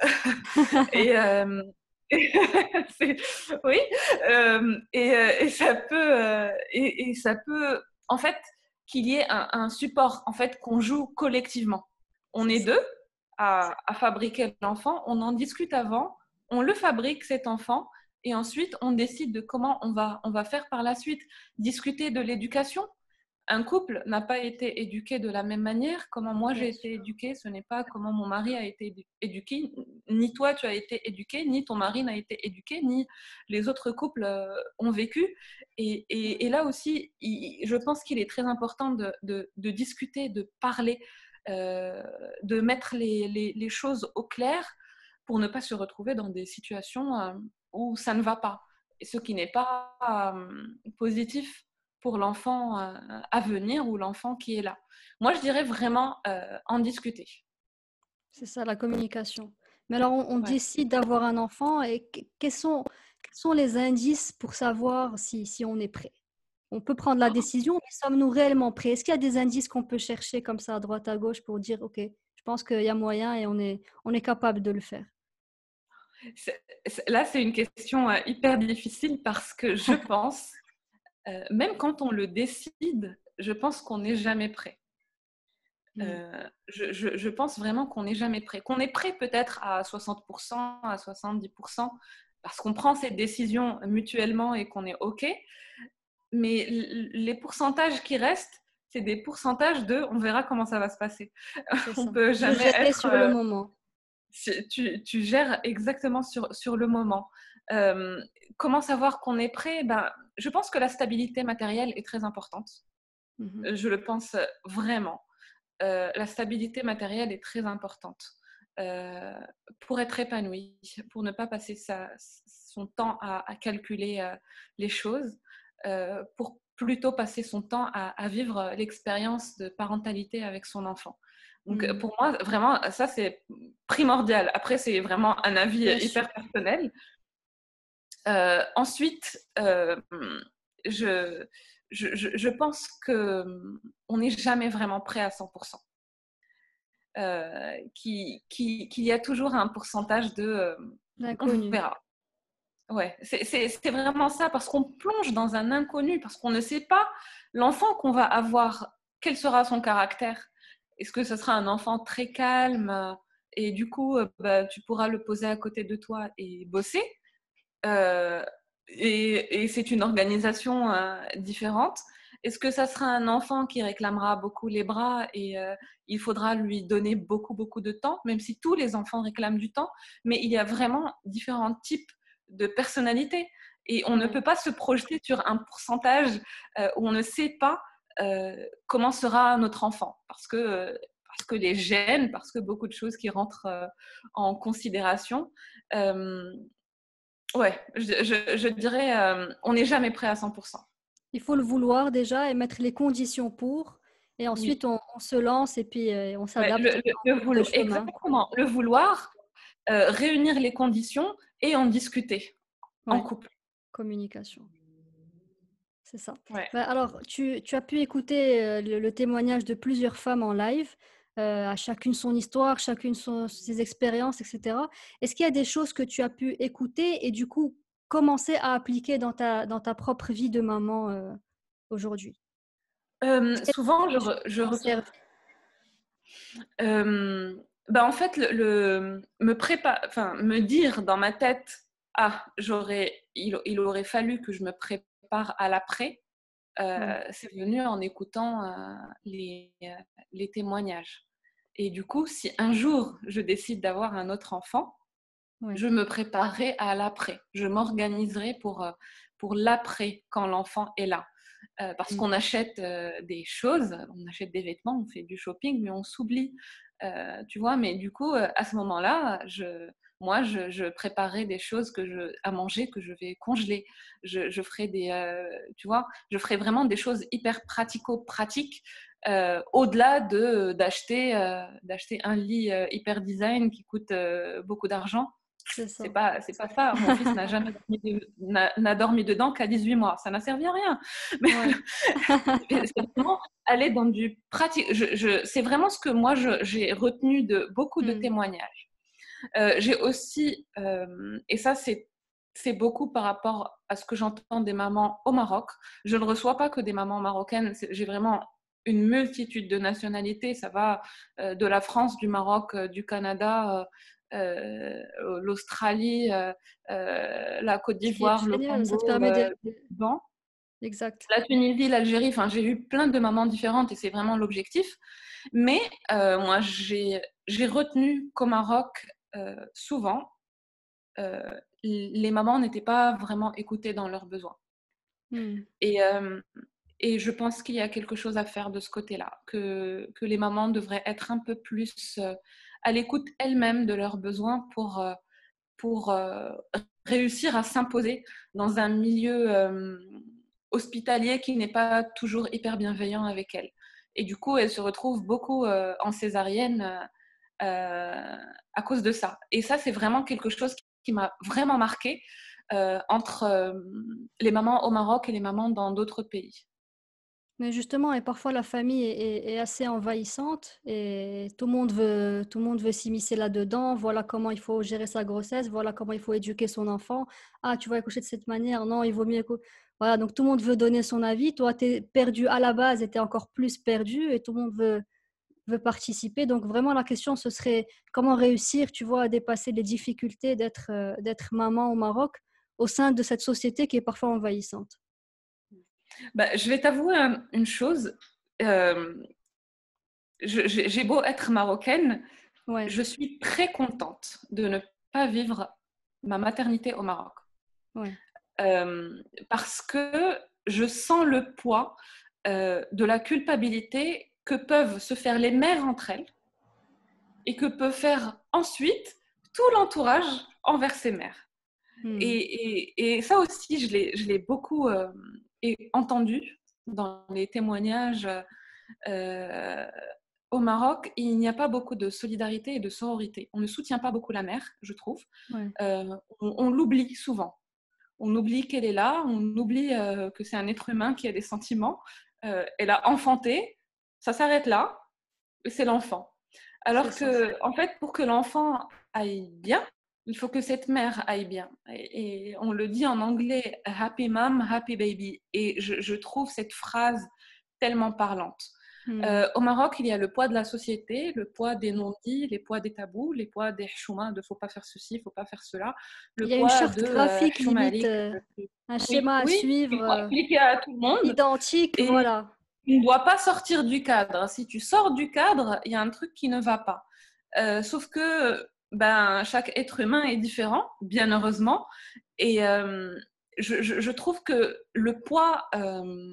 Speaker 3: Et euh, c'est, oui, euh, et, euh, et ça peut, euh, et, et ça peut, en fait, qu'il y ait un, un support, en fait, qu'on joue collectivement. On
Speaker 1: C'est
Speaker 3: est
Speaker 1: ça.
Speaker 3: deux à, à fabriquer l'enfant, on en discute avant, on le fabrique cet enfant, et ensuite on décide de comment on va, on va faire par la suite. Discuter de l'éducation. Un couple n'a pas été éduqué de la même manière. Comment moi j'ai
Speaker 1: Bien
Speaker 3: été
Speaker 1: sûr.
Speaker 3: éduquée, ce n'est pas comment mon mari a été éduqué. Ni toi tu as été éduqué, ni ton mari n'a été éduqué, ni les autres couples euh, ont vécu. Et, et, et là aussi, il, je pense qu'il est très important de, de, de discuter, de parler, euh, de mettre les, les, les choses au clair pour ne pas se retrouver dans des situations euh, où ça ne va pas. Et ce qui n'est pas euh, positif pour l'enfant euh, à venir ou l'enfant qui est là. Moi, je dirais vraiment euh, en discuter.
Speaker 1: C'est ça, la communication. Mais alors, on, on
Speaker 3: Ouais.
Speaker 1: décide d'avoir un enfant et que- quels sont, quels sont les indices pour savoir si, si on est prêt? On peut prendre la décision, mais sommes-nous réellement prêts? Est-ce qu'il y a des indices qu'on peut chercher comme ça à droite à gauche pour dire, OK, je pense qu'il y a moyen et on est, on est capable de le faire?
Speaker 3: C'est, c'est, là, c'est une question euh, hyper difficile parce que je pense, euh, même quand on le décide, je pense qu'on n'est jamais prêt.
Speaker 1: Mm.
Speaker 3: Euh, je, je, je pense vraiment qu'on n'est jamais prêt. Qu'on est prêt peut-être à soixante pour cent, à soixante-dix pour cent, parce qu'on prend cette décision mutuellement et qu'on est OK. Mais les pourcentages qui restent, c'est des pourcentages de on verra comment ça va se passer.
Speaker 1: C'est
Speaker 3: On
Speaker 1: ça.
Speaker 3: peut
Speaker 1: Je
Speaker 3: jamais
Speaker 1: gérais
Speaker 3: être.
Speaker 1: sur le
Speaker 3: Euh,
Speaker 1: moment.
Speaker 3: tu, tu, gères exactement sur, sur le moment. Euh, comment savoir qu'on est prêt? Ben, je pense que la stabilité matérielle est très importante.
Speaker 1: Mhm.
Speaker 3: Je le pense vraiment. Euh, la stabilité matérielle est très importante euh, pour être épanoui, pour ne pas passer sa, son temps à, à calculer euh, les choses, euh, pour plutôt passer son temps à, à vivre l'expérience de parentalité avec son enfant. Donc
Speaker 1: Mhm.
Speaker 3: pour moi, vraiment, ça c'est primordial. Après, c'est vraiment un avis
Speaker 1: Bien sûr.
Speaker 3: hyper personnel. Euh, ensuite, euh, je, je, je, pense qu'on n'est jamais vraiment prêt à cent pour cent. Euh, qu'il qui, qui y a toujours un pourcentage de euh, on
Speaker 1: L'inconnu.
Speaker 3: verra. Ouais, c'est, c'est, c'est vraiment ça, parce qu'on plonge dans un inconnu, parce qu'on ne sait pas l'enfant qu'on va avoir, quel sera son caractère. Est-ce que ce sera un enfant très calme et du coup, euh, bah, tu pourras le poser à côté de toi et bosser euh, et, et c'est une organisation euh, différente. Est-ce que ça sera un enfant qui réclamera beaucoup les bras et euh, il faudra lui donner beaucoup, beaucoup de temps, même si tous les enfants réclament du temps, mais il y a vraiment différents types de personnalités et on ne
Speaker 1: Ouais.
Speaker 3: peut pas se projeter sur un pourcentage euh, où on ne sait pas euh, comment sera notre enfant, parce que, euh, parce que les gènes, parce que beaucoup de choses qui rentrent euh, en considération. Euh, ouais, je, je, je dirais, euh, on n'est jamais prêt à cent pour cent.
Speaker 1: Il faut le vouloir déjà et mettre les conditions pour. Et ensuite,
Speaker 3: Oui.
Speaker 1: on, on se lance et puis euh, on
Speaker 3: Ouais,
Speaker 1: s'adapte
Speaker 3: le, le, le
Speaker 1: en cours de
Speaker 3: vouloir,
Speaker 1: chemin, quoi.
Speaker 3: exactement, le vouloir, euh, réunir les conditions et en discuter en
Speaker 1: Ouais,
Speaker 3: couple.
Speaker 1: communication. C'est ça.
Speaker 3: Ouais.
Speaker 1: Bah, alors, tu, tu as pu écouter euh, le, le témoignage de plusieurs femmes en live, euh, à chacune son histoire, chacune son- ses expériences, et cetera. Est-ce qu'il y a des choses que tu as pu écouter et du coup commencer à appliquer dans ta, dans ta propre vie de maman euh, aujourd'hui? Est-ce
Speaker 3: Euh,
Speaker 1: qu'il y a
Speaker 3: souvent, je,
Speaker 1: des choses
Speaker 3: re-
Speaker 1: qui
Speaker 3: je
Speaker 1: t'ont
Speaker 3: re-
Speaker 1: servi?
Speaker 3: euh, bah, en fait, le, le- me prépa- enfin, me dire dans ma tête, ah, j'aurais, il, il aurait fallu que je me prépare à l'après.
Speaker 1: Ouais,
Speaker 3: Euh, c'est venu en écoutant euh, les, euh, les témoignages. Et du coup, si un jour je décide d'avoir un autre enfant,
Speaker 1: ouais.
Speaker 3: je me préparerai à l'après. Je m'organiserai pour, euh, pour l'après, quand l'enfant est là. Euh, parce
Speaker 1: Mm.
Speaker 3: qu'on achète euh, des choses, on achète des vêtements, on fait du shopping, mais on s'oublie, euh, tu vois. Mais du coup, euh, à ce moment-là, je, moi, je, je préparerai des choses que je, à manger que je vais congeler. Je, je ferai des, euh, tu vois, je ferai vraiment des choses hyper pratico-pratiques, euh, au-delà de, d'acheter, euh, d'acheter un lit euh, hyper design qui coûte euh, beaucoup d'argent.
Speaker 1: C'est
Speaker 3: C'est
Speaker 1: ça.
Speaker 3: pas, c'est pas ça. Mon fils n'a jamais dormi, de- n'a, n'a dormi dedans qu'à dix-huit mois. Ça n'a servi à rien. Mais
Speaker 1: Ouais.
Speaker 3: c'est vraiment aller dans du pratique. Je, je, c'est vraiment ce que moi, je, j'ai retenu de beaucoup de
Speaker 1: Mm.
Speaker 3: témoignages. Euh, j'ai aussi, euh, et ça, c'est, c'est beaucoup par rapport à ce que j'entends des mamans au Maroc. Je ne reçois pas que des mamans marocaines. C'est, j'ai vraiment une multitude de nationalités. Ça va euh, de la France, du Maroc, euh, du Canada, euh, euh, l'Australie, euh, euh, la Côte
Speaker 1: Ce qui est
Speaker 3: d'Ivoire, le
Speaker 1: génial, ça te
Speaker 3: Congo,
Speaker 1: permet
Speaker 3: euh,
Speaker 1: de...
Speaker 3: le Soudan,
Speaker 1: Exact.
Speaker 3: la Tunisie, l'Algérie. Enfin, j'ai eu plein de mamans différentes et c'est vraiment l'objectif. Mais euh, moi, j'ai, j'ai retenu qu'au Maroc, euh, souvent, euh, les mamans n'étaient pas vraiment écoutées dans leurs besoins.
Speaker 1: Mm.
Speaker 3: Et, euh, et je pense qu'il y a quelque chose à faire de ce côté-là, que, que les mamans devraient être un peu plus euh, à l'écoute elles-mêmes de leurs besoins pour, euh, pour euh, réussir à s'imposer dans un milieu euh, hospitalier qui n'est pas toujours hyper bienveillant avec elles. Et du coup, elles se retrouvent beaucoup euh, en césarienne euh, à cause de ça. Et ça, c'est vraiment quelque chose qui, qui m'a vraiment marquée euh, entre euh, les mamans au Maroc et les mamans dans d'autres pays.
Speaker 1: Mais justement, et parfois la famille est, est- est assez envahissante et tout le monde veut, tout le monde veut s'immiscer là-dedans. Voilà comment il faut gérer sa grossesse, voilà comment il faut éduquer son enfant. Ah, tu vas accoucher de cette manière, non, il vaut mieux écou- Voilà, donc tout le monde veut donner son avis. Toi, tu es perdu à la base et tu es encore plus perdu et tout le monde veut, veut participer. Donc vraiment, la question, ce serait comment réussir, tu vois, à dépasser les difficultés d'être euh, d'être maman au Maroc au sein de cette société qui est parfois envahissante.
Speaker 3: Bah, je vais t'avouer un- une chose. Euh, je- j'ai j'ai beau être marocaine,
Speaker 1: Ouais,
Speaker 3: je suis très contente de ne pas vivre ma maternité au Maroc.
Speaker 1: ouais.
Speaker 3: Euh, parce que je sens le poids euh, de la culpabilité que peuvent se faire les mères entre elles et que peut faire ensuite tout l'entourage envers ces mères.
Speaker 1: Hmm.
Speaker 3: Et, et, et ça aussi, je l'ai, je l'ai beaucoup euh, et entendu dans les témoignages. Euh, au Maroc, il n'y a pas beaucoup de solidarité et de sororité. On ne soutient pas beaucoup la mère, je trouve.
Speaker 1: Ouais.
Speaker 3: Euh, on, on l'oublie souvent. On oublie qu'elle est là, on oublie euh, que c'est un être humain qui a des sentiments. Euh, elle a enfanté, ça s'arrête là, et c'est l'enfant.
Speaker 1: C'est
Speaker 3: Alors
Speaker 1: ça.
Speaker 3: que, en fait, pour que l'enfant aille bien, il faut que cette mère aille bien. Et, et on le dit en anglais, happy mom, happy baby. Et je, je trouve cette phrase tellement parlante.
Speaker 1: Hmm.
Speaker 3: Euh, au Maroc, il y a le poids de la société, le poids des non-dits, les poids des tabous, les poids des chouma, de faut pas faire ceci, il faut pas faire cela,
Speaker 1: Il
Speaker 3: le
Speaker 1: y a une
Speaker 3: poids
Speaker 1: charte
Speaker 3: de euh,
Speaker 1: graphique
Speaker 3: chouma
Speaker 1: limite,
Speaker 3: alik.
Speaker 1: euh, un
Speaker 3: Oui,
Speaker 1: schéma à
Speaker 3: oui,
Speaker 1: suivre
Speaker 3: il faut
Speaker 1: euh,
Speaker 3: appliquer à tout le monde
Speaker 1: identique,
Speaker 3: et
Speaker 1: voilà.
Speaker 3: tu ne dois pas sortir du cadre. Si tu sors du cadre, il y a un truc qui ne va pas. Euh, sauf que ben, chaque être humain est différent, bien heureusement. Et euh, je, je, je trouve que le poids, euh,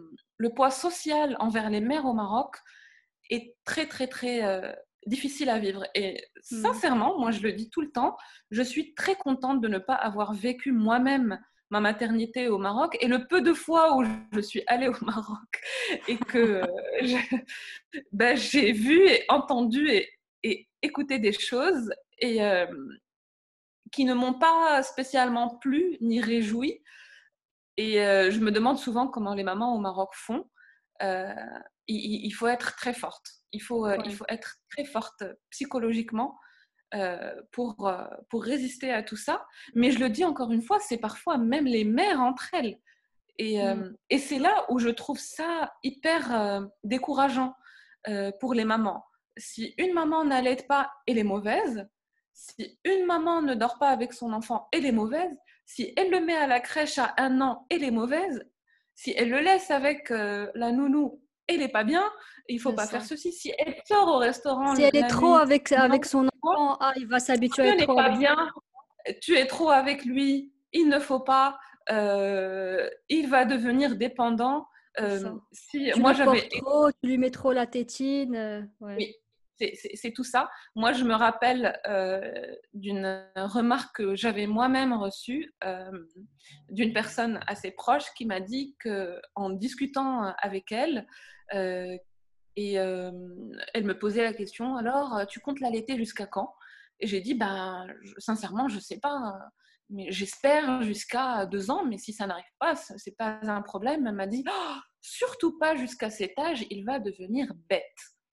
Speaker 3: le poids social envers les mères au Maroc est très, très, très euh, difficile à vivre. Et sincèrement, mmh. moi, je le dis tout le temps, je suis très contente de ne pas avoir vécu moi-même ma maternité au Maroc. Et le peu de fois où je suis allée au Maroc et que je, ben, j'ai vu et entendu et, et écouté des choses et, euh, qui ne m'ont pas spécialement plu ni réjoui. Et euh, je me demande souvent comment les mamans au Maroc font. Euh, il, il faut être très forte. Il faut, euh, ouais. il faut être très forte psychologiquement euh, pour, euh, pour résister à tout ça. Mais je le dis encore une fois, c'est parfois même les mères entre elles. Et, euh, mm. et c'est là où je trouve ça hyper euh, décourageant euh, pour les mamans. Si une maman n'allaite pas, elle est mauvaise. Si une maman ne dort pas avec son enfant, elle est mauvaise. Si elle le met à la crèche à un an, elle est mauvaise. Si elle le laisse avec euh, la nounou, elle n'est pas bien. Il ne faut c'est pas ça. Faire ceci. Si elle sort au restaurant,
Speaker 1: si elle est trop nuit, avec, avec son enfant, ah, il va s'habituer à être trop
Speaker 3: pas bien. Tu es trop avec lui, il ne faut pas. Euh, il va devenir dépendant.
Speaker 1: Euh, si, tu moi, le j'avais... trop, tu lui mets trop la tétine. Euh, ouais.
Speaker 3: Oui. C'est, c'est, c'est tout ça. Moi, je me rappelle euh, d'une remarque que j'avais moi-même reçue euh, d'une personne assez proche qui m'a dit qu'en discutant avec elle, euh, et euh, elle me posait la question, alors, tu comptes l'allaiter jusqu'à quand? Et j'ai dit, ben, je, sincèrement, je ne sais pas, mais j'espère jusqu'à deux ans, mais si ça n'arrive pas, ce n'est pas un problème. Elle m'a dit, oh, surtout pas jusqu'à cet âge, il va devenir bête.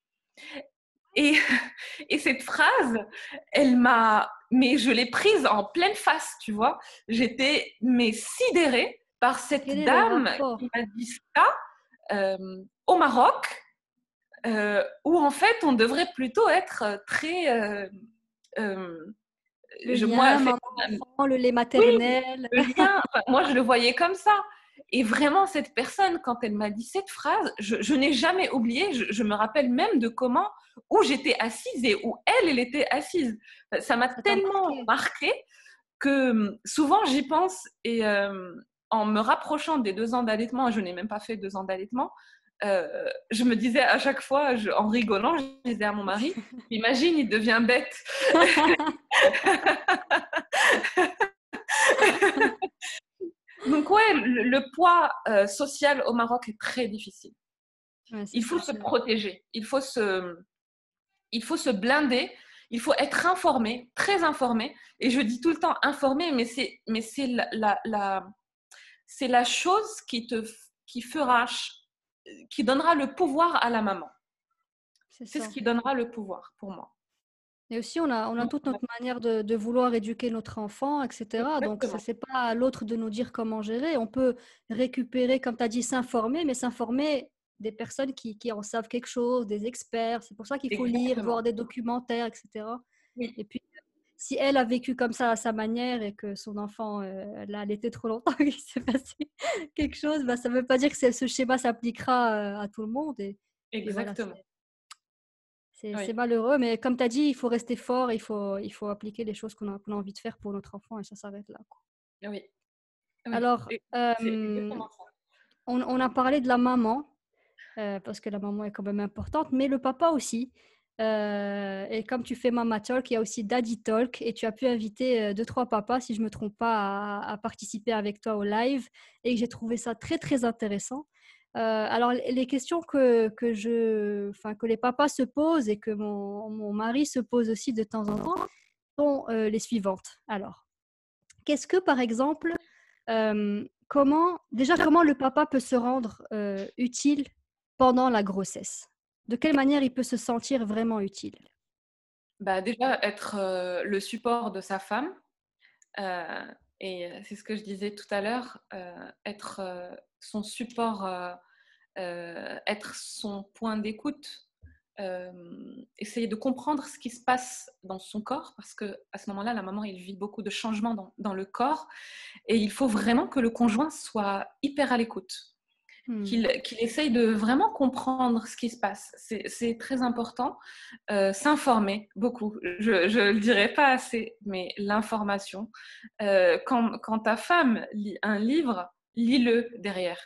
Speaker 3: Et, et cette phrase, elle m'a, mais je l'ai prise en pleine face, tu vois. J'étais mais sidérée par cette
Speaker 1: Quel
Speaker 3: dame qui m'a dit ça euh, au Maroc, euh, où en fait on devrait plutôt être très. Euh, euh,
Speaker 1: le je, lien, moi, maman, fait, enfant, le lait maternel.
Speaker 3: Oui, le lien, enfin, moi, je le voyais comme ça. Et vraiment, cette personne, quand elle m'a dit cette phrase, je, je n'ai jamais oublié. Je, je me rappelle même de comment, où j'étais assise et où elle, elle était assise. Ça m'a ça tellement marqué. marqué que souvent, j'y pense. Et euh, en me rapprochant des deux ans d'allaitement, je n'ai même pas fait deux ans d'allaitement, euh, je me disais à chaque fois, je, en rigolant, je disais à mon mari, imagine, il devient bête. Donc ouais, le, le poids euh, social au Maroc est très difficile. Ouais, il faut se protéger, il faut se, il faut se blinder, il faut être informé, très informé. Et je dis tout le temps informé, mais c'est, mais c'est la, la, la, c'est la chose qui te, qui fera, qui donnera le pouvoir à la maman. C'est, c'est ce qui donnera le pouvoir pour moi.
Speaker 1: Et aussi, on a, on a toute notre manière de, de vouloir éduquer notre enfant, et cetera. Exactement. Donc, ce n'est pas à l'autre de nous dire comment gérer. On peut récupérer, comme tu as dit, s'informer, mais s'informer des personnes qui, qui en savent quelque chose, des experts. C'est pour ça qu'il faut Exactement. lire, voir des documentaires, et cetera. Oui. Et puis, si elle a vécu comme ça à sa manière et que son enfant, euh, là, elle était trop longtemps et qu'il s'est passé quelque chose, bah, ça ne veut pas dire que ce schéma s'appliquera euh, à tout le monde. Et,
Speaker 3: Exactement.
Speaker 1: Et voilà, C'est, oui. c'est malheureux, mais comme tu as dit, il faut rester fort, il faut, il faut appliquer les choses qu'on a, qu'on a envie de faire pour notre enfant et ça s'arrête là. Quoi.
Speaker 3: Oui.
Speaker 1: oui. Alors, euh, on, on a parlé de la maman, euh, parce que la maman est quand même importante, mais le papa aussi. Euh, et comme tu fais Mama Talk, il y a aussi Daddy Talk et tu as pu inviter deux, trois papas, si je ne me trompe pas, à, à participer avec toi au live et j'ai trouvé ça très, très intéressant. Euh, alors, les questions que, que, je, enfin, que les papas se posent et que mon, mon mari se pose aussi de temps en temps sont euh, les suivantes. Alors, qu'est-ce que, par exemple, euh, comment, déjà, comment le papa peut se rendre euh, utile pendant la grossesse? De quelle manière il peut se sentir vraiment utile?
Speaker 3: Bah, déjà, être euh, le support de sa femme. Euh, et c'est ce que je disais tout à l'heure, euh, être euh, son support, euh, euh, être son point d'écoute, euh, essayer de comprendre ce qui se passe dans son corps, parce qu'à ce moment-là, la maman, il vit beaucoup de changements dans, dans le corps, et il faut vraiment que le conjoint soit hyper à l'écoute. Hmm. Qu'il, qu'il essaye de vraiment comprendre ce qui se passe. C'est, c'est très important. Euh, s'informer beaucoup. Je ne le dirai pas assez, mais l'information. Euh, quand, quand ta femme lit un livre, lis-le derrière.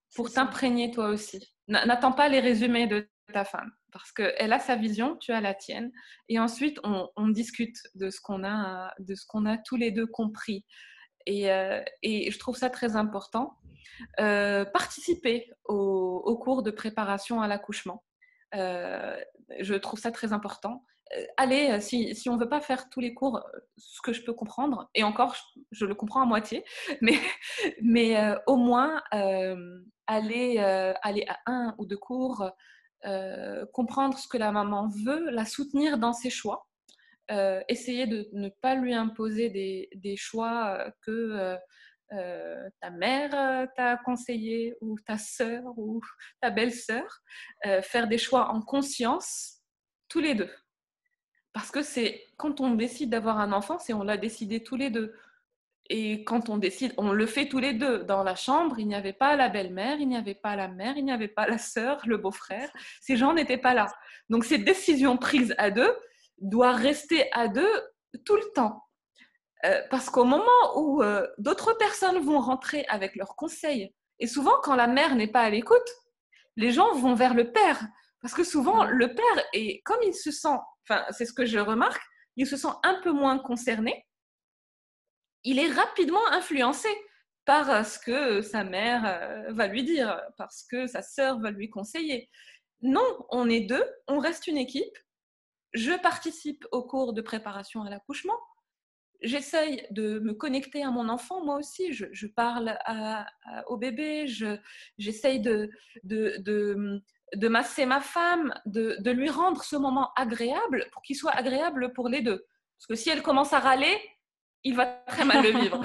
Speaker 3: pour t'imprégner toi aussi. N'attends pas les résumés de ta femme, parce qu'elle a sa vision, tu as la tienne. Et ensuite, on, on discute de ce qu'on a, de ce qu'on a tous les deux compris. Et, euh, et je trouve ça très important. Euh, participer au, au cours de préparation à l'accouchement. Euh, je trouve ça très important. Euh, allez, si, si on ne veut pas faire tous les cours, ce que je peux comprendre, et encore, je, je le comprends à moitié, mais, mais euh, au moins, euh, aller, euh, aller à un ou deux cours, euh, comprendre ce que la maman veut, la soutenir dans ses choix, euh, essayer de ne pas lui imposer des, des choix que... Euh, Euh, ta mère euh, t'a conseillé, ou ta sœur, ou ta belle-sœur, euh, faire des choix en conscience, tous les deux. Parce que c'est quand on décide d'avoir un enfant, c'est on l'a décidé tous les deux. Et quand on décide, on le fait tous les deux. Dans la chambre, il n'y avait pas la belle-mère, il n'y avait pas la mère, il n'y avait pas la sœur, le beau-frère. Ces gens n'étaient pas là. Donc cette décision prise à deux doit rester à deux tout le temps. Euh, parce qu'au moment où euh, d'autres personnes vont rentrer avec leurs conseils, et souvent quand la mère n'est pas à l'écoute, les gens vont vers le père. Parce que souvent, ouais. le père, est, comme il se sent, enfin c'est ce que je remarque, il se sent un peu moins concerné, il est rapidement influencé par ce que sa mère euh, va lui dire, parce que sa sœur va lui conseiller. Non, on est deux, on reste une équipe, je participe au cours de préparation à l'accouchement, j'essaye de me connecter à mon enfant, moi aussi, je, je parle à, à, au bébé, je, j'essaye de, de, de, de masser ma femme, de, de lui rendre ce moment agréable pour qu'il soit agréable pour les deux. Parce que si elle commence à râler, il va très mal le vivre.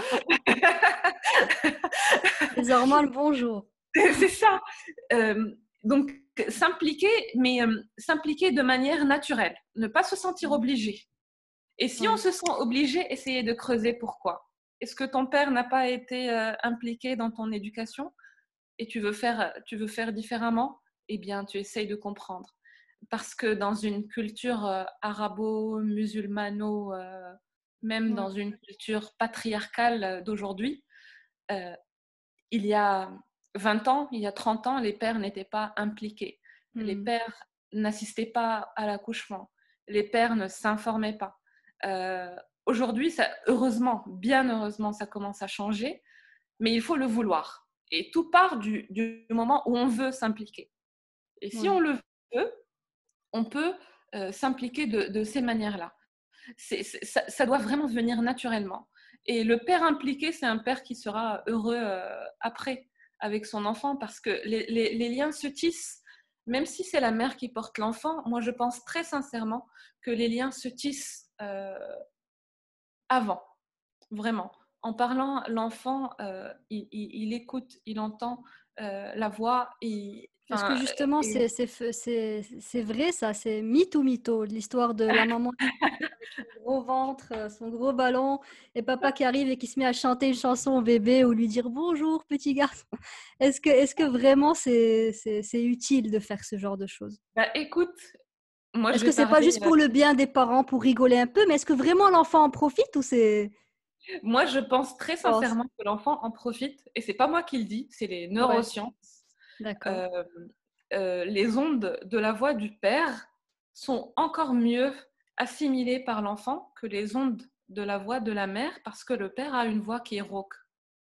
Speaker 1: Les hormones, bonjour.
Speaker 3: C'est ça. Euh, donc, s'impliquer, mais euh, s'impliquer de manière naturelle, ne pas se sentir obligé. Et si on se sent obligé, essayez de creuser pourquoi. Est-ce que ton père n'a pas été euh, impliqué dans ton éducation et tu veux faire, tu veux faire différemment? Eh bien, tu essayes de comprendre. Parce que dans une culture euh, arabo-musulmano, euh, même ouais. dans une culture patriarcale d'aujourd'hui, euh, il y a vingt ans, il y a trente ans, les pères n'étaient pas impliqués. Mmh. Les pères n'assistaient pas à l'accouchement. Les pères ne s'informaient pas. Euh, aujourd'hui, ça, heureusement, bien heureusement, ça commence à changer, mais il faut le vouloir. Et tout part du, du moment où on veut s'impliquer. Et si ouais. on le veut, on peut euh, s'impliquer de, de ces manières-là. C'est, c'est, ça, ça doit vraiment venir naturellement. Et le père impliqué, c'est un père qui sera heureux euh, après avec son enfant, parce que les, les, les liens se tissent. Même si c'est la mère qui porte l'enfant, moi je pense très sincèrement que les liens se tissent euh, avant, vraiment. En parlant, l'enfant, euh, il, il, il écoute, il entend euh, la voix. Et,
Speaker 1: Parce que justement, et... c'est, c'est, c'est, c'est vrai ça, c'est mythe ou mytho, l'histoire de la maman avec son gros ventre, son gros ballon, et papa qui arrive et qui se met à chanter une chanson au bébé ou lui dire « Bonjour, petit garçon ». Est-ce que, est-ce que vraiment c'est, c'est, c'est utile de faire ce genre de choses?
Speaker 3: Bah, écoute, moi,
Speaker 1: est-ce
Speaker 3: je
Speaker 1: que c'est
Speaker 3: parler,
Speaker 1: pas juste
Speaker 3: euh...
Speaker 1: pour le bien des parents, pour rigoler un peu, mais est-ce que vraiment l'enfant en profite ou c'est...
Speaker 3: Moi, je pense très sincèrement que l'enfant en profite, et c'est pas moi qui le dis, c'est les neurosciences.
Speaker 1: Ouais. D'accord.
Speaker 3: Euh, euh, les ondes de la voix du père sont encore mieux assimilées par l'enfant que les ondes de la voix de la mère, parce que le père a une voix qui est rauque.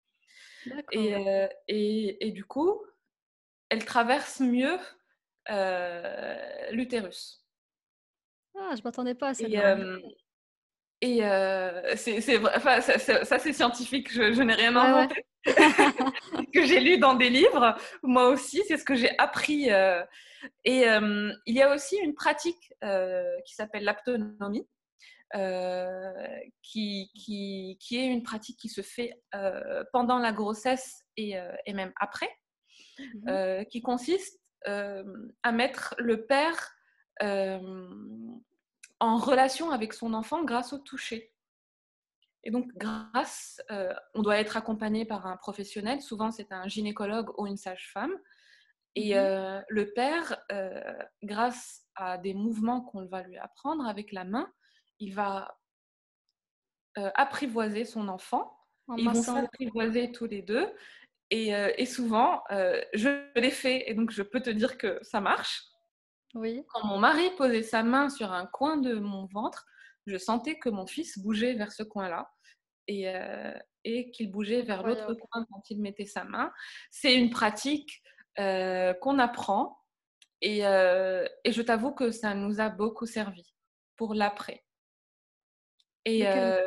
Speaker 3: Et, euh, et, et du coup, elle traverse mieux euh, l'utérus.
Speaker 1: Ah, je ne m'attendais pas à ça.
Speaker 3: Et, euh, et euh, c'est, c'est, enfin, ça, ça, ça, c'est scientifique, je, je n'ai rien inventé. Ouais, ouais. Que j'ai lu dans des livres, moi aussi, c'est ce que j'ai appris. Euh, et euh, il y a aussi une pratique euh, qui s'appelle l'aptonomie, euh, qui, qui, qui est une pratique qui se fait euh, pendant la grossesse et, euh, et même après, mm-hmm. euh, qui consiste euh, à mettre le père euh, en relation avec son enfant grâce au toucher. Et donc, grâce, euh, on doit être accompagné par un professionnel, souvent c'est un gynécologue ou une sage-femme. Et euh, le père, euh, grâce à des mouvements qu'on va lui apprendre avec la main, il va euh, apprivoiser son enfant. En Ils vont s'apprivoiser tous les deux. Et, euh, et souvent, euh, je l'ai fait et donc je peux te dire que ça marche.
Speaker 1: Oui.
Speaker 3: Quand mon mari posait sa main sur un coin de mon ventre, je sentais que mon fils bougeait vers ce coin-là et, euh, et qu'il bougeait vers l'autre
Speaker 1: Incroyable.
Speaker 3: coin quand il mettait sa main. C'est une pratique euh, qu'on apprend et, euh, et je t'avoue que ça nous a beaucoup servi pour l'après.
Speaker 1: De
Speaker 3: Et
Speaker 1: quelle
Speaker 3: euh,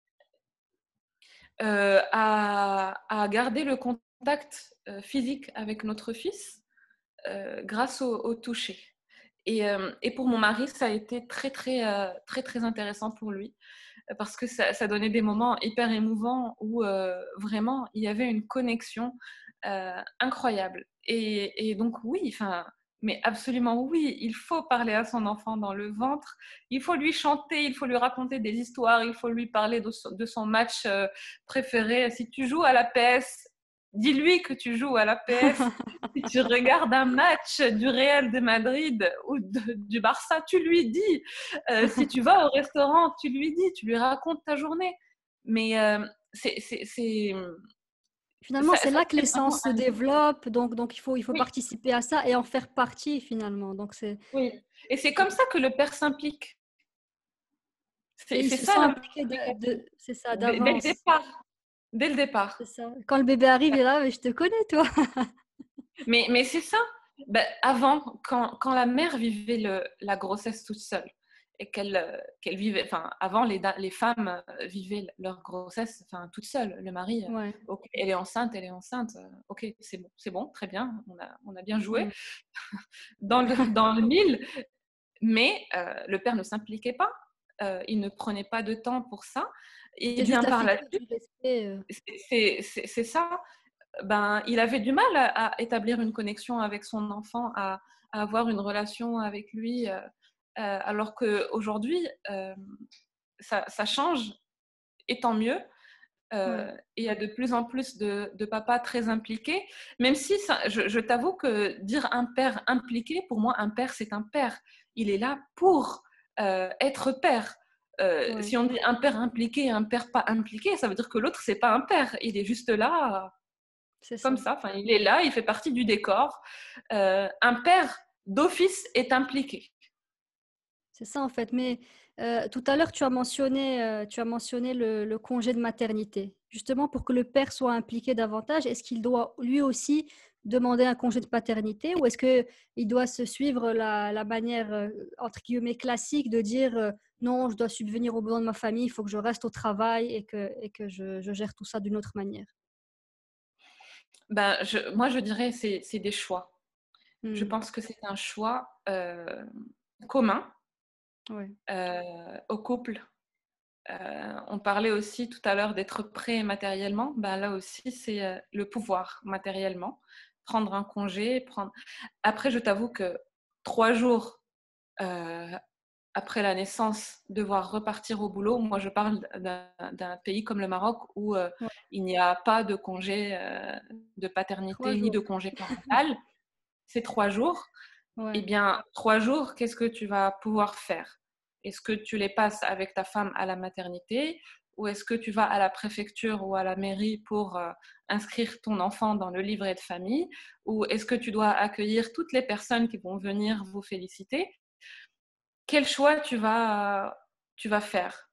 Speaker 3: euh, à, à garder le contact euh, physique avec notre fils euh, grâce au, au toucher. Et, euh, et pour mon mari, ça a été très, très, euh, très, très intéressant pour lui parce que ça, ça donnait des moments hyper émouvants où euh, vraiment il y avait une connexion euh, incroyable. Et, et donc, oui, enfin, mais absolument oui, il faut parler à son enfant dans le ventre, il faut lui chanter, il faut lui raconter des histoires, il faut lui parler de son, de son match euh, préféré. Si tu joues à la P S, dis-lui que tu joues à la P S. Si tu regardes un match du Real de Madrid ou de, du Barça, tu lui dis. Euh, si tu vas au restaurant, tu lui dis, tu lui racontes ta journée. Mais euh, c'est, c'est, c'est,
Speaker 1: Finalement,
Speaker 3: ça,
Speaker 1: c'est
Speaker 3: ça
Speaker 1: là que
Speaker 3: fait vraiment
Speaker 1: l'essence se
Speaker 3: un...
Speaker 1: développe, donc, donc il faut, il faut
Speaker 3: Oui,
Speaker 1: participer à ça et en faire partie finalement. Donc c'est,
Speaker 3: oui. Et c'est comme ça que le père s'implique.
Speaker 1: et
Speaker 3: C'est,
Speaker 1: ils
Speaker 3: c'est
Speaker 1: se
Speaker 3: ça
Speaker 1: sont
Speaker 3: la
Speaker 1: impliqués de, de- c'est ça,
Speaker 3: dès, dès le
Speaker 1: d'avance.
Speaker 3: départ. Dès le départ.
Speaker 1: C'est ça. Quand le bébé arrive, il est là, mais je te connais, toi.
Speaker 3: Mais, mais c'est ça. Ben, avant, quand, quand la mère vivait le, la grossesse toute seule, et qu'elle euh, qu'elle vivait, enfin, avant, les, les femmes euh, vivaient leur grossesse enfin, toute seule. Le mari, euh,
Speaker 1: Ouais.
Speaker 3: ok, elle est enceinte, elle est enceinte, euh, ok, c'est bon, c'est bon, très bien, on a, on a bien joué
Speaker 1: Mm.
Speaker 3: dans le, dans le mille, mais euh, le père ne s'impliquait pas, euh, il ne prenait pas de temps pour ça. Et
Speaker 1: C'était juste
Speaker 3: bien
Speaker 1: la
Speaker 3: par la
Speaker 1: figure du
Speaker 3: suite,
Speaker 1: respect. euh.
Speaker 3: c'est, c'est, c'est ça. Ben, il avait du mal à, à, établir une connexion avec son enfant, à, à avoir une relation avec lui, euh, euh, alors qu'aujourd'hui, euh, ça, ça change, et tant mieux.
Speaker 1: Ouais.
Speaker 3: Euh, et il y a de plus en plus de, de papas très impliqués, même si ça, je, je t'avoue que dire un père impliqué, pour moi, un père, c'est un père. Il est là pour euh, être père. Euh,
Speaker 1: Ouais.
Speaker 3: si on dit un père impliqué et un père pas impliqué, ça veut dire que l'autre, c'est pas un père. Il est juste là
Speaker 1: C'est
Speaker 3: comme
Speaker 1: ça.
Speaker 3: ça. Enfin, il est là, il fait partie du décor. Euh, un père d'office est impliqué.
Speaker 1: C'est ça en fait. Mais euh, tout à l'heure, tu as mentionné, euh, tu as mentionné le, le congé de maternité. Justement, pour que le père soit impliqué davantage, est-ce qu'il doit lui aussi demander un congé de paternité ou est-ce qu'il doit se suivre la, la manière, euh, entre guillemets, classique de dire euh, non, je dois subvenir aux besoins de ma famille, il faut que je reste au travail et que, et que je, je gère tout ça d'une autre manière?
Speaker 3: Ben, je, moi, je dirais c'est c'est des choix. Je
Speaker 1: Hmm.
Speaker 3: pense que c'est un choix euh, commun
Speaker 1: Ouais.
Speaker 3: euh, au couple. Euh, on parlait aussi tout à l'heure d'être prêt matériellement. Ben, là aussi, c'est euh, le pouvoir matériellement. Prendre un congé. Prendre... Après, je t'avoue que trois jours euh, après la naissance, devoir repartir au boulot. Moi, je parle d'un, d'un pays comme le Maroc où euh,
Speaker 1: Ouais.
Speaker 3: il n'y a pas de congé euh, de
Speaker 1: Trois
Speaker 3: paternité ni de
Speaker 1: jours.
Speaker 3: congé parental. C'est trois jours. Eh
Speaker 1: Ouais.
Speaker 3: bien, trois jours, qu'est-ce que tu vas pouvoir faire? Est-ce que tu les passes avec ta femme à la maternité ou est-ce que tu vas à la préfecture ou à la mairie pour euh, inscrire ton enfant dans le livret de famille ou est-ce que tu dois accueillir toutes les personnes qui vont venir vous féliciter? Quel choix tu vas, tu vas faire?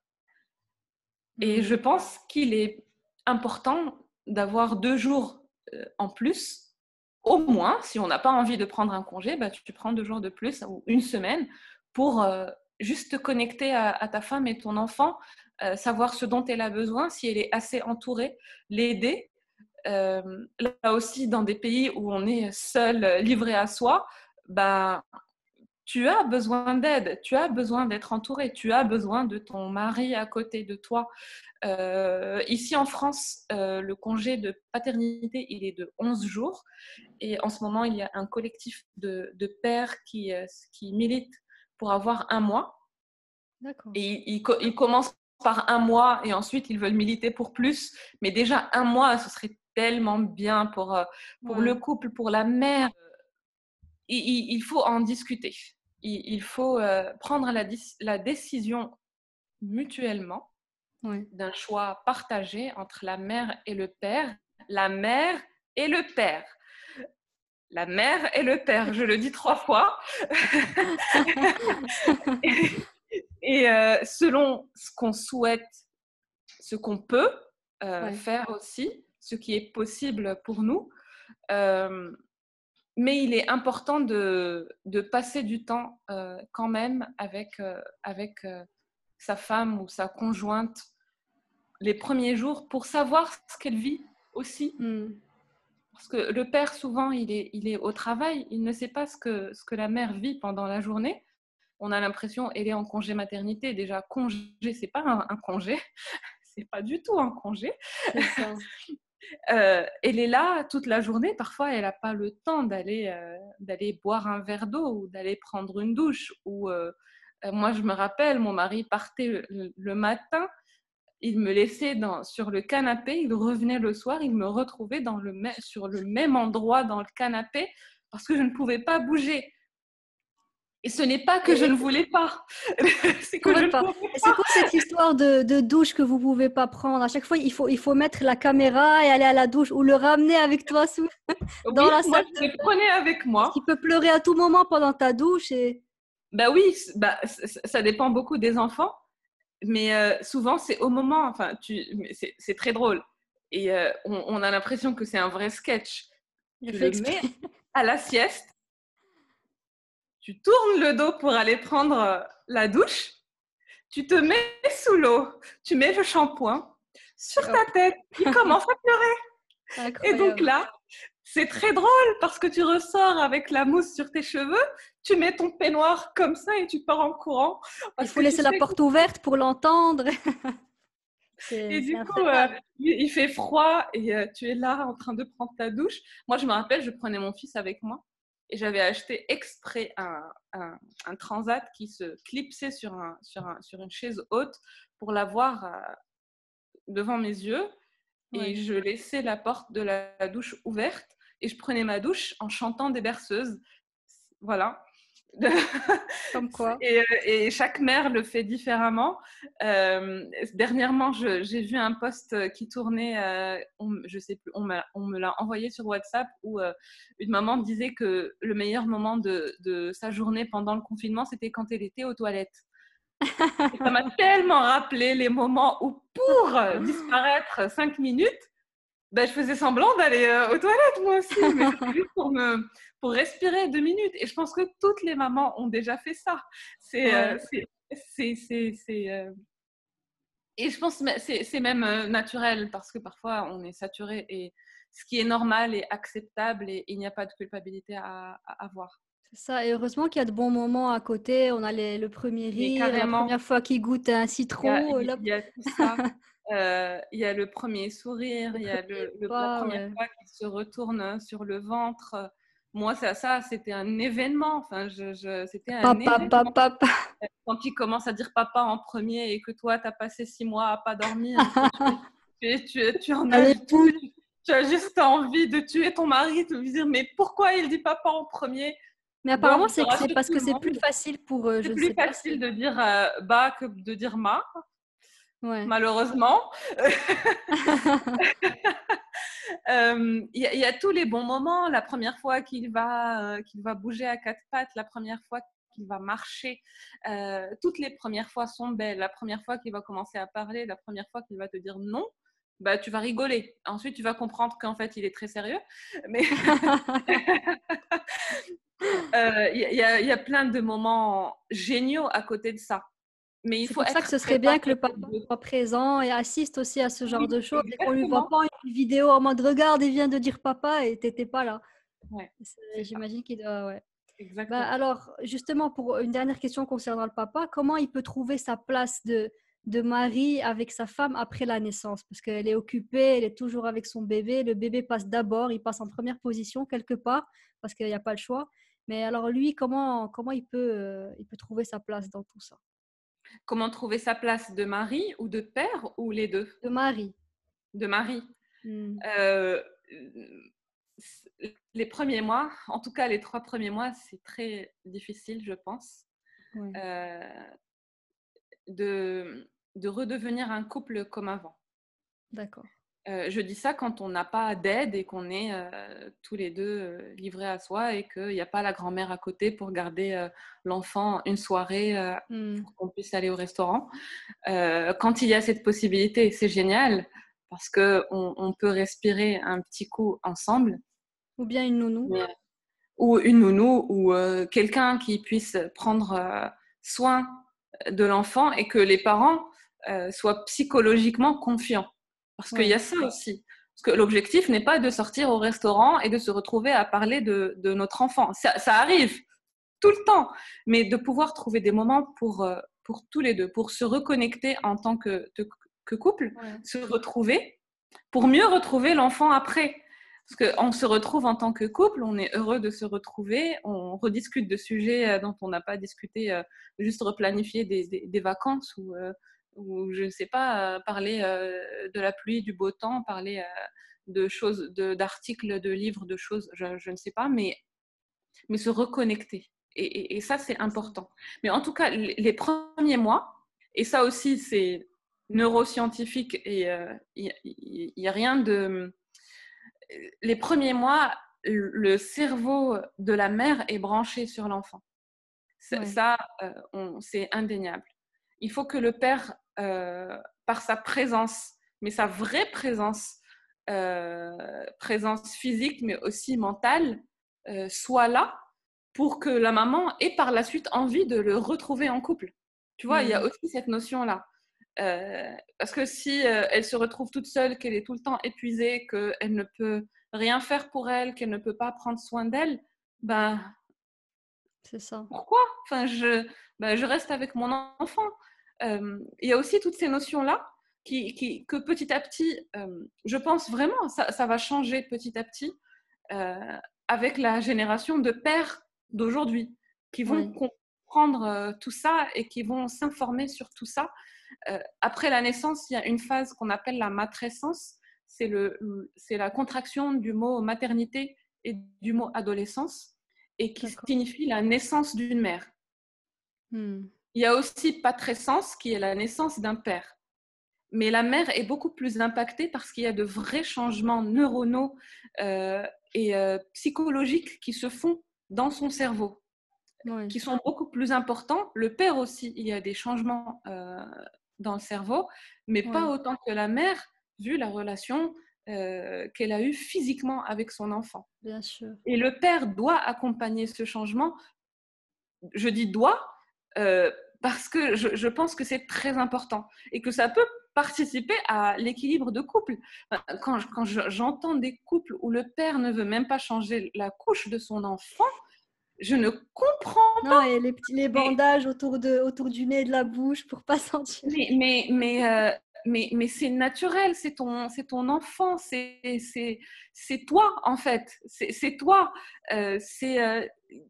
Speaker 3: Et je
Speaker 1: Hmm.
Speaker 3: pense qu'il est important d'avoir deux jours euh, en plus. Au moins, si on n'a pas envie de prendre un congé, bah, tu prends deux jours de plus ou une semaine pour euh, juste te connecter à, à ta femme et ton enfant, euh, savoir ce dont elle a besoin, si elle est assez entourée, l'aider. Euh, là aussi, dans des pays où on est seul, livré à soi, bah, tu as besoin d'aide, tu as besoin d'être entouré, tu as besoin de ton mari à côté de toi. Euh, ici en France, euh, le congé de paternité, il est de onze jours. Et en ce moment, il y a un collectif de, de pères qui, euh, qui militent pour avoir un mois.
Speaker 1: D'accord.
Speaker 3: Et ils, ils, ils commencent par un mois et ensuite ils veulent militer pour plus. Mais déjà un mois, ce serait tellement bien pour, euh, pour le
Speaker 1: Ouais.
Speaker 3: couple, pour la mère. Il, il, il faut en discuter. Il, il faut euh, prendre la, la décision mutuellement
Speaker 1: Ouais.
Speaker 3: d'un choix partagé entre la mère et le père. La mère et le père. La mère et le père, je le dis trois fois. et et euh, selon ce qu'on souhaite, ce qu'on peut euh,
Speaker 1: Ouais.
Speaker 3: faire aussi, ce qui est possible pour nous. Euh, mais il est important de, de passer du temps euh, quand même avec, euh, avec euh, sa femme ou sa conjointe les premiers jours pour savoir ce qu'elle vit aussi.
Speaker 1: Mm.
Speaker 3: Parce que le père, souvent, il est, il est au travail, il ne sait pas ce que, ce que la mère vit pendant la journée. On a l'impression qu'elle est en congé maternité. Déjà, congé, c'est pas un, un congé, c'est pas du tout un congé.
Speaker 1: C'est ça.
Speaker 3: Euh, elle est là toute la journée. Parfois, elle n'a pas le temps d'aller, euh, d'aller boire un verre d'eau ou d'aller prendre une douche. Ou, euh, euh, moi, je me rappelle, mon mari partait le, le matin, il me laissait dans, sur le canapé, il revenait le soir, il me retrouvait dans le, sur le même endroit dans le canapé parce que je ne pouvais pas bouger. Et ce n'est pas que
Speaker 1: Et
Speaker 3: je ne voulais pas, c'est que je ne
Speaker 1: pas.
Speaker 3: pouvais
Speaker 1: Et
Speaker 3: pas.
Speaker 1: c'est quoi cette histoire de, de douche que vous pouvez pas prendre? À chaque fois, il faut, il faut mettre la caméra et aller à la douche ou le ramener avec toi sous, dans
Speaker 3: Oui,
Speaker 1: la
Speaker 3: moi,
Speaker 1: salle
Speaker 3: je
Speaker 1: de
Speaker 3: le
Speaker 1: bain.
Speaker 3: prenais avec
Speaker 1: Parce
Speaker 3: moi.
Speaker 1: qu'il peut pleurer à tout moment pendant ta douche. Et...
Speaker 3: Bah oui, bah, ça dépend beaucoup des enfants. Mais euh, souvent, c'est au moment, enfin, tu, c'est, c'est très drôle. Et euh, on, on a l'impression que c'est un vrai sketch.
Speaker 1: Il
Speaker 3: Tu
Speaker 1: fait
Speaker 3: le
Speaker 1: exprès.
Speaker 3: mets à la sieste, tu tournes le dos pour aller prendre la douche, tu te mets sous l'eau, tu mets le shampoing sur
Speaker 1: Et
Speaker 3: ta
Speaker 1: hop,
Speaker 3: tête, il commence à pleurer. Et donc
Speaker 1: incroyable.
Speaker 3: là, c'est très drôle parce que tu ressors avec la mousse sur tes cheveux, tu mets ton peignoir comme ça et tu pars en courant.
Speaker 1: Il
Speaker 3: Parce
Speaker 1: faut
Speaker 3: que tu
Speaker 1: laisser la
Speaker 3: sais
Speaker 1: porte ouverte pour l'entendre. C'est
Speaker 3: Et
Speaker 1: c'est
Speaker 3: du coup, euh,
Speaker 1: infernal.
Speaker 3: il fait froid et euh, tu es là en train de prendre ta douche. Moi, je me rappelle, je prenais mon fils avec moi et j'avais acheté exprès un, un, un transat qui se clipsait sur, un, sur, un, sur une chaise haute pour l'avoir euh, devant mes yeux. Et
Speaker 1: Ouais.
Speaker 3: je laissais la porte de la douche ouverte et je prenais ma douche en chantant des berceuses. Voilà.
Speaker 1: Comme quoi.
Speaker 3: et, et chaque mère le fait différemment. Euh, dernièrement, je, j'ai vu un post qui tournait, euh, on, je sais plus, on, m'a, on me l'a envoyé sur WhatsApp où euh, une maman disait que le meilleur moment de, de sa journée pendant le confinement, c'était quand elle était aux toilettes. Et ça m'a tellement rappelé les moments où, pour disparaître cinq minutes, ben, je faisais semblant d'aller euh, aux toilettes moi aussi, mais c'était juste pour, me, pour respirer deux minutes. Et je pense que toutes les mamans ont déjà fait ça. C'est, euh,
Speaker 1: Ouais.
Speaker 3: c'est, c'est, c'est, c'est euh... Et je pense que c'est, c'est même euh, naturel parce que parfois on est saturé et ce qui est normal est acceptable et il n'y a pas de culpabilité à, à avoir.
Speaker 1: C'est ça. Et heureusement qu'il y a de bons moments à côté. On a les- le premier
Speaker 3: Mais
Speaker 1: rire, la
Speaker 3: carrément,
Speaker 1: première fois qu'il goûte un
Speaker 3: il y a,
Speaker 1: citron. Là.
Speaker 3: il y a tout ça. Euh, il y a le premier sourire,
Speaker 1: Le
Speaker 3: il y a
Speaker 1: premier
Speaker 3: le, le, la
Speaker 1: repas,
Speaker 3: première
Speaker 1: ouais.
Speaker 3: fois qu'il se retourne sur le ventre. Moi, ça, ça c'était un événement. Enfin, je, je, c'était un
Speaker 1: Papa,
Speaker 3: événement.
Speaker 1: papa, papa.
Speaker 3: Quand il commence à dire papa en premier et que toi, tu as passé six mois à pas dormir et que tu, tu, tu, tu en as,
Speaker 1: Allez,
Speaker 3: tu,
Speaker 1: pousse.
Speaker 3: tu, tu as juste envie de tuer ton mari, de lui dire mais pourquoi il dit papa en premier?
Speaker 1: Mais apparemment,
Speaker 3: Bon, je
Speaker 1: c'est c'est
Speaker 3: rassure
Speaker 1: parce
Speaker 3: tout
Speaker 1: que
Speaker 3: le
Speaker 1: c'est plus
Speaker 3: monde.
Speaker 1: facile pour eux.
Speaker 3: C'est
Speaker 1: Je ne
Speaker 3: plus
Speaker 1: sais pas.
Speaker 3: facile
Speaker 1: C'est...
Speaker 3: de dire euh, ba que de dire ma,
Speaker 1: Ouais.
Speaker 3: malheureusement. Euh, Il y, a- y a tous les bons moments, la première fois qu'il va, euh, qu'il va bouger à quatre pattes, la première fois qu'il va marcher, euh, toutes les premières fois sont belles, la première fois qu'il va commencer à parler, la première fois qu'il va te dire non, bah, tu vas rigoler. Ensuite, tu vas comprendre qu'en fait, il est très sérieux. Mais euh, il y, a- y a plein de moments géniaux à côté de ça. Mais il
Speaker 1: C'est
Speaker 3: faut
Speaker 1: pour ça que
Speaker 3: être
Speaker 1: ce serait bien que le
Speaker 3: préparé.
Speaker 1: papa soit présent et assiste aussi à ce genre
Speaker 3: Oui,
Speaker 1: de choses et qu'on lui voit
Speaker 3: exactement.
Speaker 1: pas une vidéo en mode regarde, il vient de dire papa et t'étais pas là.
Speaker 3: Ouais,
Speaker 1: C'est-
Speaker 3: c'est ça,
Speaker 1: J'imagine qu'il doit, ouais. Bah,
Speaker 3: exactement.
Speaker 1: alors, justement, pour une dernière question concernant le papa, comment il peut trouver sa place de, de mari avec sa femme après la naissance? Parce qu'elle est occupée, elle est toujours avec son bébé. Le bébé passe d'abord, il passe en première position quelque part parce qu'il n'y a pas le choix. Mais alors lui, comment, comment il peut, euh, il peut trouver sa place dans tout ça?
Speaker 3: Comment trouver sa place de mari ou de père ou les deux?
Speaker 1: De mari.
Speaker 3: De mari.
Speaker 1: Hmm.
Speaker 3: Euh, les premiers mois, en tout cas les trois premiers mois, c'est très difficile, je pense,
Speaker 1: Ouais.
Speaker 3: euh, de, de redevenir un couple comme avant.
Speaker 1: D'accord.
Speaker 3: Euh, je dis ça quand on n'a pas d'aide et qu'on est euh, tous les deux euh, livrés à soi et qu'il n'y a pas la grand-mère à côté pour garder euh, l'enfant une soirée euh,
Speaker 1: Hmm.
Speaker 3: pour qu'on puisse aller au restaurant. Euh, quand il y a cette possibilité, c'est génial parce qu'on on peut respirer un petit coup ensemble.
Speaker 1: Ou bien une nounou.
Speaker 3: Mais, ou une nounou ou euh, quelqu'un qui puisse prendre euh, soin de l'enfant et que les parents euh, soient psychologiquement confiants. Parce qu'il
Speaker 1: Ouais.
Speaker 3: y a ça aussi. Parce que l'objectif n'est pas de sortir au restaurant et de se retrouver à parler de, de notre enfant. Ça, ça arrive tout le temps, mais de pouvoir trouver des moments pour, euh, pour tous les deux, pour se reconnecter en tant que, de, que couple,
Speaker 1: Ouais.
Speaker 3: se retrouver, pour mieux retrouver l'enfant après. Parce qu'on se retrouve en tant que couple, on est heureux de se retrouver, on rediscute de sujets dont on n'a pas discuté, euh, juste replanifier des, des, des vacances ou, euh, ou, je ne sais pas, euh, parler euh, de la pluie, du beau temps, parler euh, de choses, de, d'articles, de livres, de choses, je, je ne sais pas, mais, mais se reconnecter. Et, et, et ça, c'est important. Mais en tout cas, les, les premiers mois, et ça aussi, c'est neuroscientifique et il euh, n'y a rien de... Les premiers mois, le cerveau de la mère est branché sur l'enfant. Ça,
Speaker 1: Ouais.
Speaker 3: ça euh, on, c'est indéniable. Il faut que le père, euh, par sa présence, mais sa vraie présence, euh, présence physique, mais aussi mentale, euh, soit là pour que la maman ait par la suite envie de le retrouver en couple. Tu vois, mm. il y a aussi cette notion-là. Euh, parce que si euh, elle se retrouve toute seule, qu'elle est tout le temps épuisée, qu'elle ne peut rien faire pour elle, qu'elle ne peut pas prendre soin d'elle, ben
Speaker 1: c'est ça.
Speaker 3: Pourquoi enfin, je, ben, je reste avec mon enfant. Euh, il y a aussi toutes ces notions-là qui, qui, que petit à petit, euh, je pense vraiment, ça, ça va changer petit à petit euh, avec la génération de pères d'aujourd'hui qui vont
Speaker 1: Oui.
Speaker 3: comprendre euh, tout ça et qui vont s'informer sur tout ça. Euh, après la naissance, il y a une phase qu'on appelle la matrescence. C'est, le, c'est la contraction du mot maternité et du mot adolescence et qui D'accord. signifie la naissance d'une mère. Hmm. Il y a aussi patrescence qui est la naissance d'un père. Mais la mère est beaucoup plus impactée parce qu'il y a de vrais changements neuronaux euh, et euh, psychologiques qui se font dans son cerveau, oui. qui sont beaucoup plus importants. Le père aussi, il y a des changements euh, dans le cerveau, mais oui. pas autant que la mère, vu la relation euh, qu'elle a eue physiquement avec son enfant.
Speaker 1: Bien sûr.
Speaker 3: Et le père doit accompagner ce changement. Je dis doit euh, parce que je, je pense que c'est très important et que ça peut participer à l'équilibre de couple. Quand, quand je, j'entends des couples où le père ne veut même pas changer la couche de son enfant, je ne comprends
Speaker 1: non,
Speaker 3: pas.
Speaker 1: Et les petits les bandages mais, autour, de, autour du nez et de la bouche pour pas sentir.
Speaker 3: Mais, mais, mais, euh, mais, mais c'est naturel, c'est ton, c'est ton enfant, c'est, c'est, c'est toi en fait, c'est, c'est toi. Euh, c'est... Euh,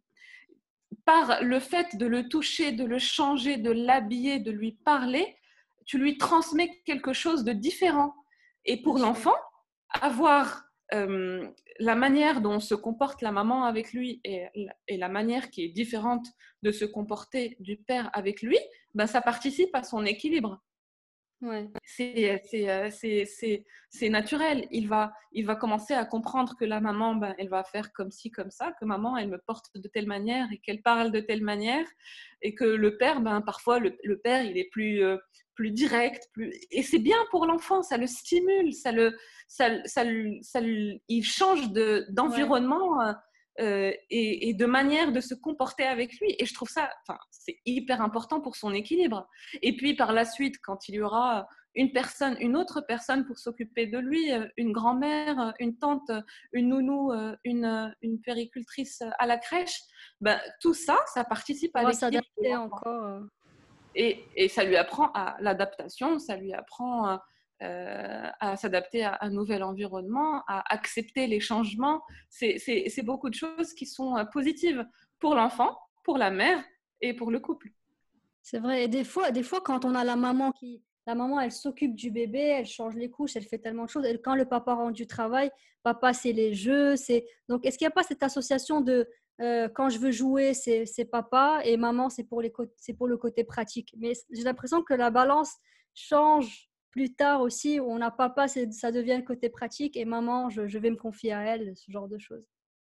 Speaker 3: par le fait de le toucher, de le changer, de l'habiller, de lui parler, tu lui transmets quelque chose de différent. Et pour Bien l'enfant, sûr. avoir euh, la manière dont se comporte la maman avec lui et, et la manière qui est différente de se comporter du père avec lui, ben ça participe à son équilibre.
Speaker 1: Ouais.
Speaker 3: C'est, c'est, c'est, c'est, c'est naturel. Il va, il va commencer à comprendre que la maman, ben, elle va faire comme ci, comme ça, que maman, elle me porte de telle manière et qu'elle parle de telle manière. Et que le père, ben, parfois, le, le père, il est plus, euh, plus direct. Plus... Et c'est bien pour l'enfant, ça le stimule, ça le, ça, ça, ça, ça, il change de, d'environnement. Ouais. Euh, et, et de manière de se comporter avec lui. Et je trouve ça, enfin, c'est hyper important pour son équilibre. Et puis par la suite, quand il y aura une personne, une autre personne pour s'occuper de lui, une grand-mère, une tante, une nounou, une, une péricultrice à la crèche, ben, tout ça, ça participe à l'équilibre.
Speaker 1: S'adapter encore.
Speaker 3: Et, et ça lui apprend à l'adaptation, ça lui apprend à, Euh, à s'adapter à un nouvel environnement, à accepter les changements. C'est, c'est, c'est beaucoup de choses qui sont positives pour l'enfant, pour la mère et pour le couple.
Speaker 1: C'est vrai. Et des fois, des fois quand on a la maman qui... La maman, elle s'occupe du bébé, elle change les couches, elle fait tellement de choses. Et quand le papa rentre du travail, papa, c'est les jeux. C'est... Donc, est-ce qu'il n'y a pas cette association de euh, quand je veux jouer, c'est, c'est papa et maman, c'est pour, les co- c'est pour le côté pratique. Mais j'ai l'impression que la balance change plus tard aussi, on a papa, c'est, ça devient le côté pratique et maman, je, je vais me confier à elle, ce genre de choses.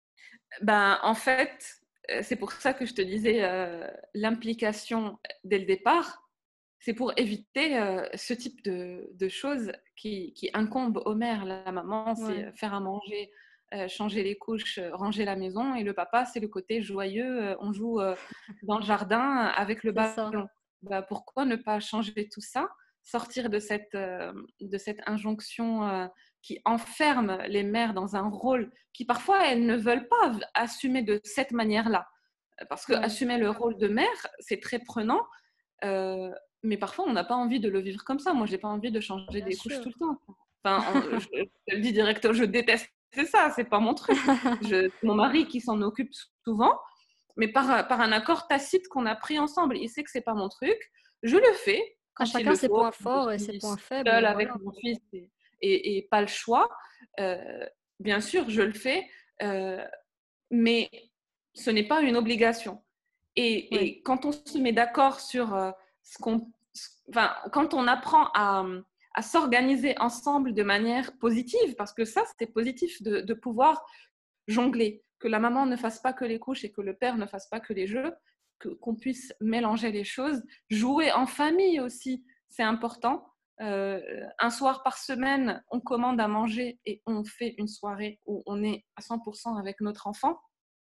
Speaker 3: Ben, en fait, euh, c'est pour ça que je te disais euh, l'implication dès le départ. C'est pour éviter euh, ce type de, de choses qui, qui incombent aux mères. La maman, c'est
Speaker 1: Ouais,
Speaker 3: faire à manger, euh, changer les couches, euh, ranger la maison. Et le papa, c'est le côté joyeux. euh, on joue euh, dans le jardin avec le
Speaker 1: c'est ça.
Speaker 3: ballon. Ben, pourquoi ne pas changer tout ça, sortir de cette, euh, de cette injonction euh, qui enferme les mères dans un rôle qui parfois elles ne veulent pas assumer de cette manière-là. Parce que
Speaker 1: Ouais,
Speaker 3: assumer le rôle de mère, c'est très prenant. Euh, mais parfois, on n'a pas envie de le vivre comme ça. Moi, j'ai pas envie de changer
Speaker 1: bien
Speaker 3: des couches
Speaker 1: sûr.
Speaker 3: tout le temps. Enfin, on- je, je te le dis direct, je déteste ça. C'est pas mon truc. Je, c'est mon mari qui s'en occupe souvent, mais par, par un accord tacite qu'on a pris ensemble. Il sait que c'est pas mon truc. Je le fais
Speaker 1: À
Speaker 3: quand il
Speaker 1: chacun
Speaker 3: le
Speaker 1: ses
Speaker 3: faut.
Speaker 1: points
Speaker 3: Je
Speaker 1: forts et ses
Speaker 3: suis
Speaker 1: points faibles,
Speaker 3: seule
Speaker 1: et
Speaker 3: avec
Speaker 1: voilà.
Speaker 3: mon fils et, et, et pas le choix. Euh, bien sûr, je le fais, euh, mais ce n'est pas une obligation. Et,
Speaker 1: Ouais,
Speaker 3: et quand on se met d'accord sur euh, ce qu'on, enfin, quand on apprend à, à s'organiser ensemble de manière positive, parce que ça, c'était positif de, de pouvoir jongler, que la maman ne fasse pas que les couches et que le père ne fasse pas que les jeux, que, qu'on puisse mélanger les choses, jouer en famille aussi, c'est important. Euh, un soir par semaine, on commande à manger et on fait une soirée où on est à cent pour cent avec notre enfant,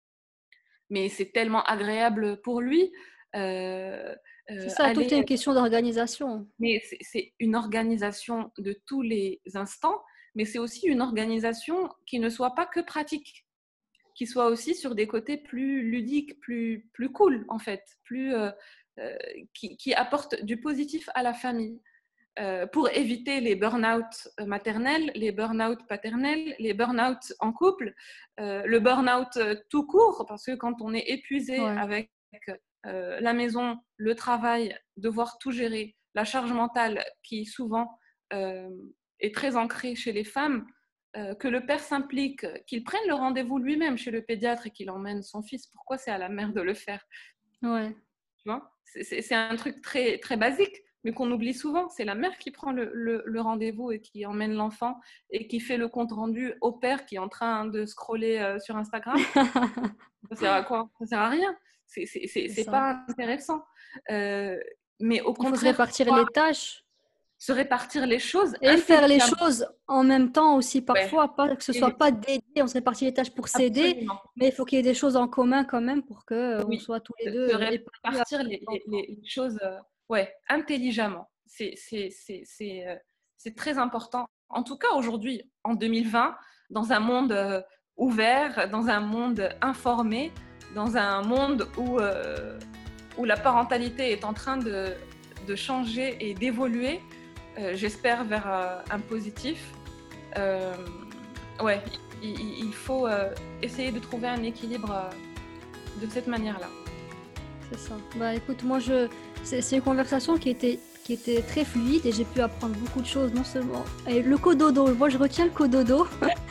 Speaker 3: mais c'est tellement agréable pour lui. Euh,
Speaker 1: c'est
Speaker 3: euh,
Speaker 1: ça, tout
Speaker 3: aller,
Speaker 1: est une question d'organisation.
Speaker 3: mais c'est, c'est une organisation de tous les instants, mais c'est aussi une organisation qui ne soit pas que pratique, qui soit aussi sur des côtés plus ludiques, plus, plus cool en fait, plus, euh, euh, qui, qui apporte du positif à la famille. Euh, pour éviter les burn-out maternels, les burn-out paternels, les burn-out en couple, euh, le burn-out tout court, parce que quand on est épuisé
Speaker 1: Ouais,
Speaker 3: avec euh, la maison, le travail, devoir tout gérer, la charge mentale qui souvent euh, est très ancrée chez les femmes, euh, que le père s'implique, qu'il prenne le rendez-vous lui-même chez le pédiatre et qu'il emmène son fils. Pourquoi c'est à la mère de le faire?
Speaker 1: ouais,
Speaker 3: Tu vois, c'est, c'est, c'est un truc très, très basique, mais qu'on oublie souvent. C'est la mère qui prend le, le, le rendez-vous et qui emmène l'enfant et qui fait le compte rendu au père qui est en train de scroller euh, sur Instagram. Ça sert à quoi? Ça sert à rien. C'est, c'est, c'est,
Speaker 1: c'est
Speaker 3: c'est
Speaker 1: ça.
Speaker 3: pas intéressant. Euh, mais au
Speaker 1: Il faut se
Speaker 3: contraire,
Speaker 1: répartir les tâches
Speaker 3: se répartir les choses
Speaker 1: et faire les
Speaker 3: intelligemment.
Speaker 1: choses en même temps aussi
Speaker 3: Ouais,
Speaker 1: parfois, pas que ce soit
Speaker 3: et
Speaker 1: pas dédié, on se répartit les tâches pour s'aider,
Speaker 3: absolument.
Speaker 1: mais il faut qu'il y ait des choses en commun quand même pour que euh, on
Speaker 3: Oui,
Speaker 1: soit tous les
Speaker 3: se,
Speaker 1: deux
Speaker 3: se
Speaker 1: euh, épanouis avec
Speaker 3: répartir les,
Speaker 1: notre
Speaker 3: les,
Speaker 1: enfant.
Speaker 3: les choses euh, ouais, intelligemment. C'est, c'est, c'est, c'est, euh, c'est très important. En tout cas, aujourd'hui, en deux mille vingt, dans un monde euh, ouvert, dans un monde informé, dans un monde où, euh, où la parentalité est en train de, de changer et d'évoluer, euh, j'espère vers euh, un positif. Euh, ouais, il, il faut euh, essayer de trouver un équilibre euh, de cette manière-là.
Speaker 1: C'est ça. Bah écoute, moi je c'est c'est une conversation qui était qui était très fluide et j'ai pu apprendre beaucoup de choses, non seulement et le cododo, moi je retiens le cododo.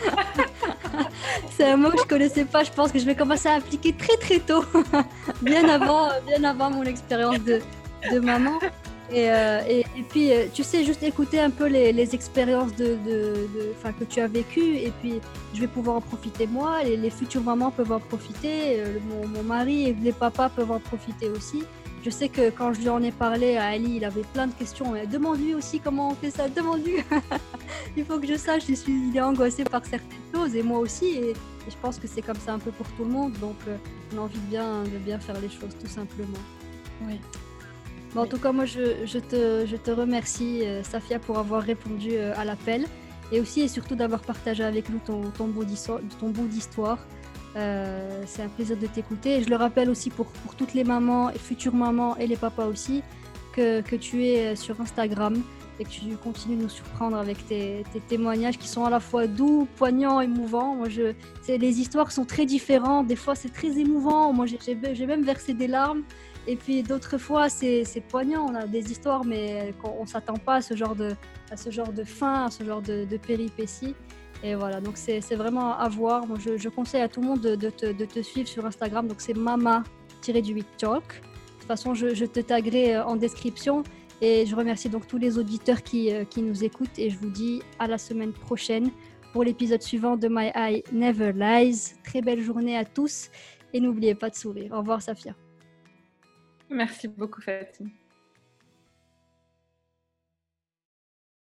Speaker 1: C'est un mot que je connaissais pas, je pense que je vais commencer à appliquer très très tôt, bien avant bien avant mon expérience de de maman. Et, euh, et, et puis, euh, tu sais, juste écouter un peu les, les expériences de, de, de, 'fin, que tu as vécues, et puis je vais pouvoir en profiter moi, les, les futures mamans peuvent en profiter, euh, mon, mon mari et les papas peuvent en profiter aussi. Je sais que quand je lui en ai parlé à Ali, il avait plein de questions. Mais demande-lui aussi comment on fait ça, demande-lui. Il faut que je sache, je suis, il est angoissé par certaines choses, et moi aussi, et, et je pense que c'est comme ça un peu pour tout le monde, donc euh, on a envie de bien, de bien faire les choses, tout simplement.
Speaker 3: Oui.
Speaker 1: Bon, en
Speaker 3: Oui.
Speaker 1: tout cas, moi, je, je, te, je te remercie, euh, Safia, pour avoir répondu euh, à l'appel et aussi et surtout d'avoir partagé avec nous ton, ton, bout, d'histoire, ton bout d'histoire. Euh, c'est un plaisir de t'écouter. Et je le rappelle aussi pour, pour toutes les mamans, et futures mamans et les papas aussi, que, que tu es sur Instagram et que tu continues de nous surprendre avec tes, tes témoignages qui sont à la fois doux, poignants, émouvants. Moi, je, c'est, les histoires sont très différentes. Des fois, c'est très émouvant. Moi, j'ai, j'ai, j'ai même versé des larmes. Et puis d'autres fois, c'est, c'est poignant. On a des histoires, mais on ne s'attend pas à ce genre de, à ce genre de fin, à ce genre de, de péripéties. Et voilà, donc c'est, c'est vraiment à voir. Moi, je, je conseille à tout le monde de, de, te, de te suivre sur Instagram. Donc c'est mama-talk. De toute façon, je, je te taguerai en description. Et je remercie donc tous les auditeurs qui, euh, qui nous écoutent et je vous dis à la semaine prochaine pour l'épisode suivant de My Eye Never Lies. Très belle journée à tous et n'oubliez pas de sourire. Au revoir Safia.
Speaker 3: Merci beaucoup Fatima.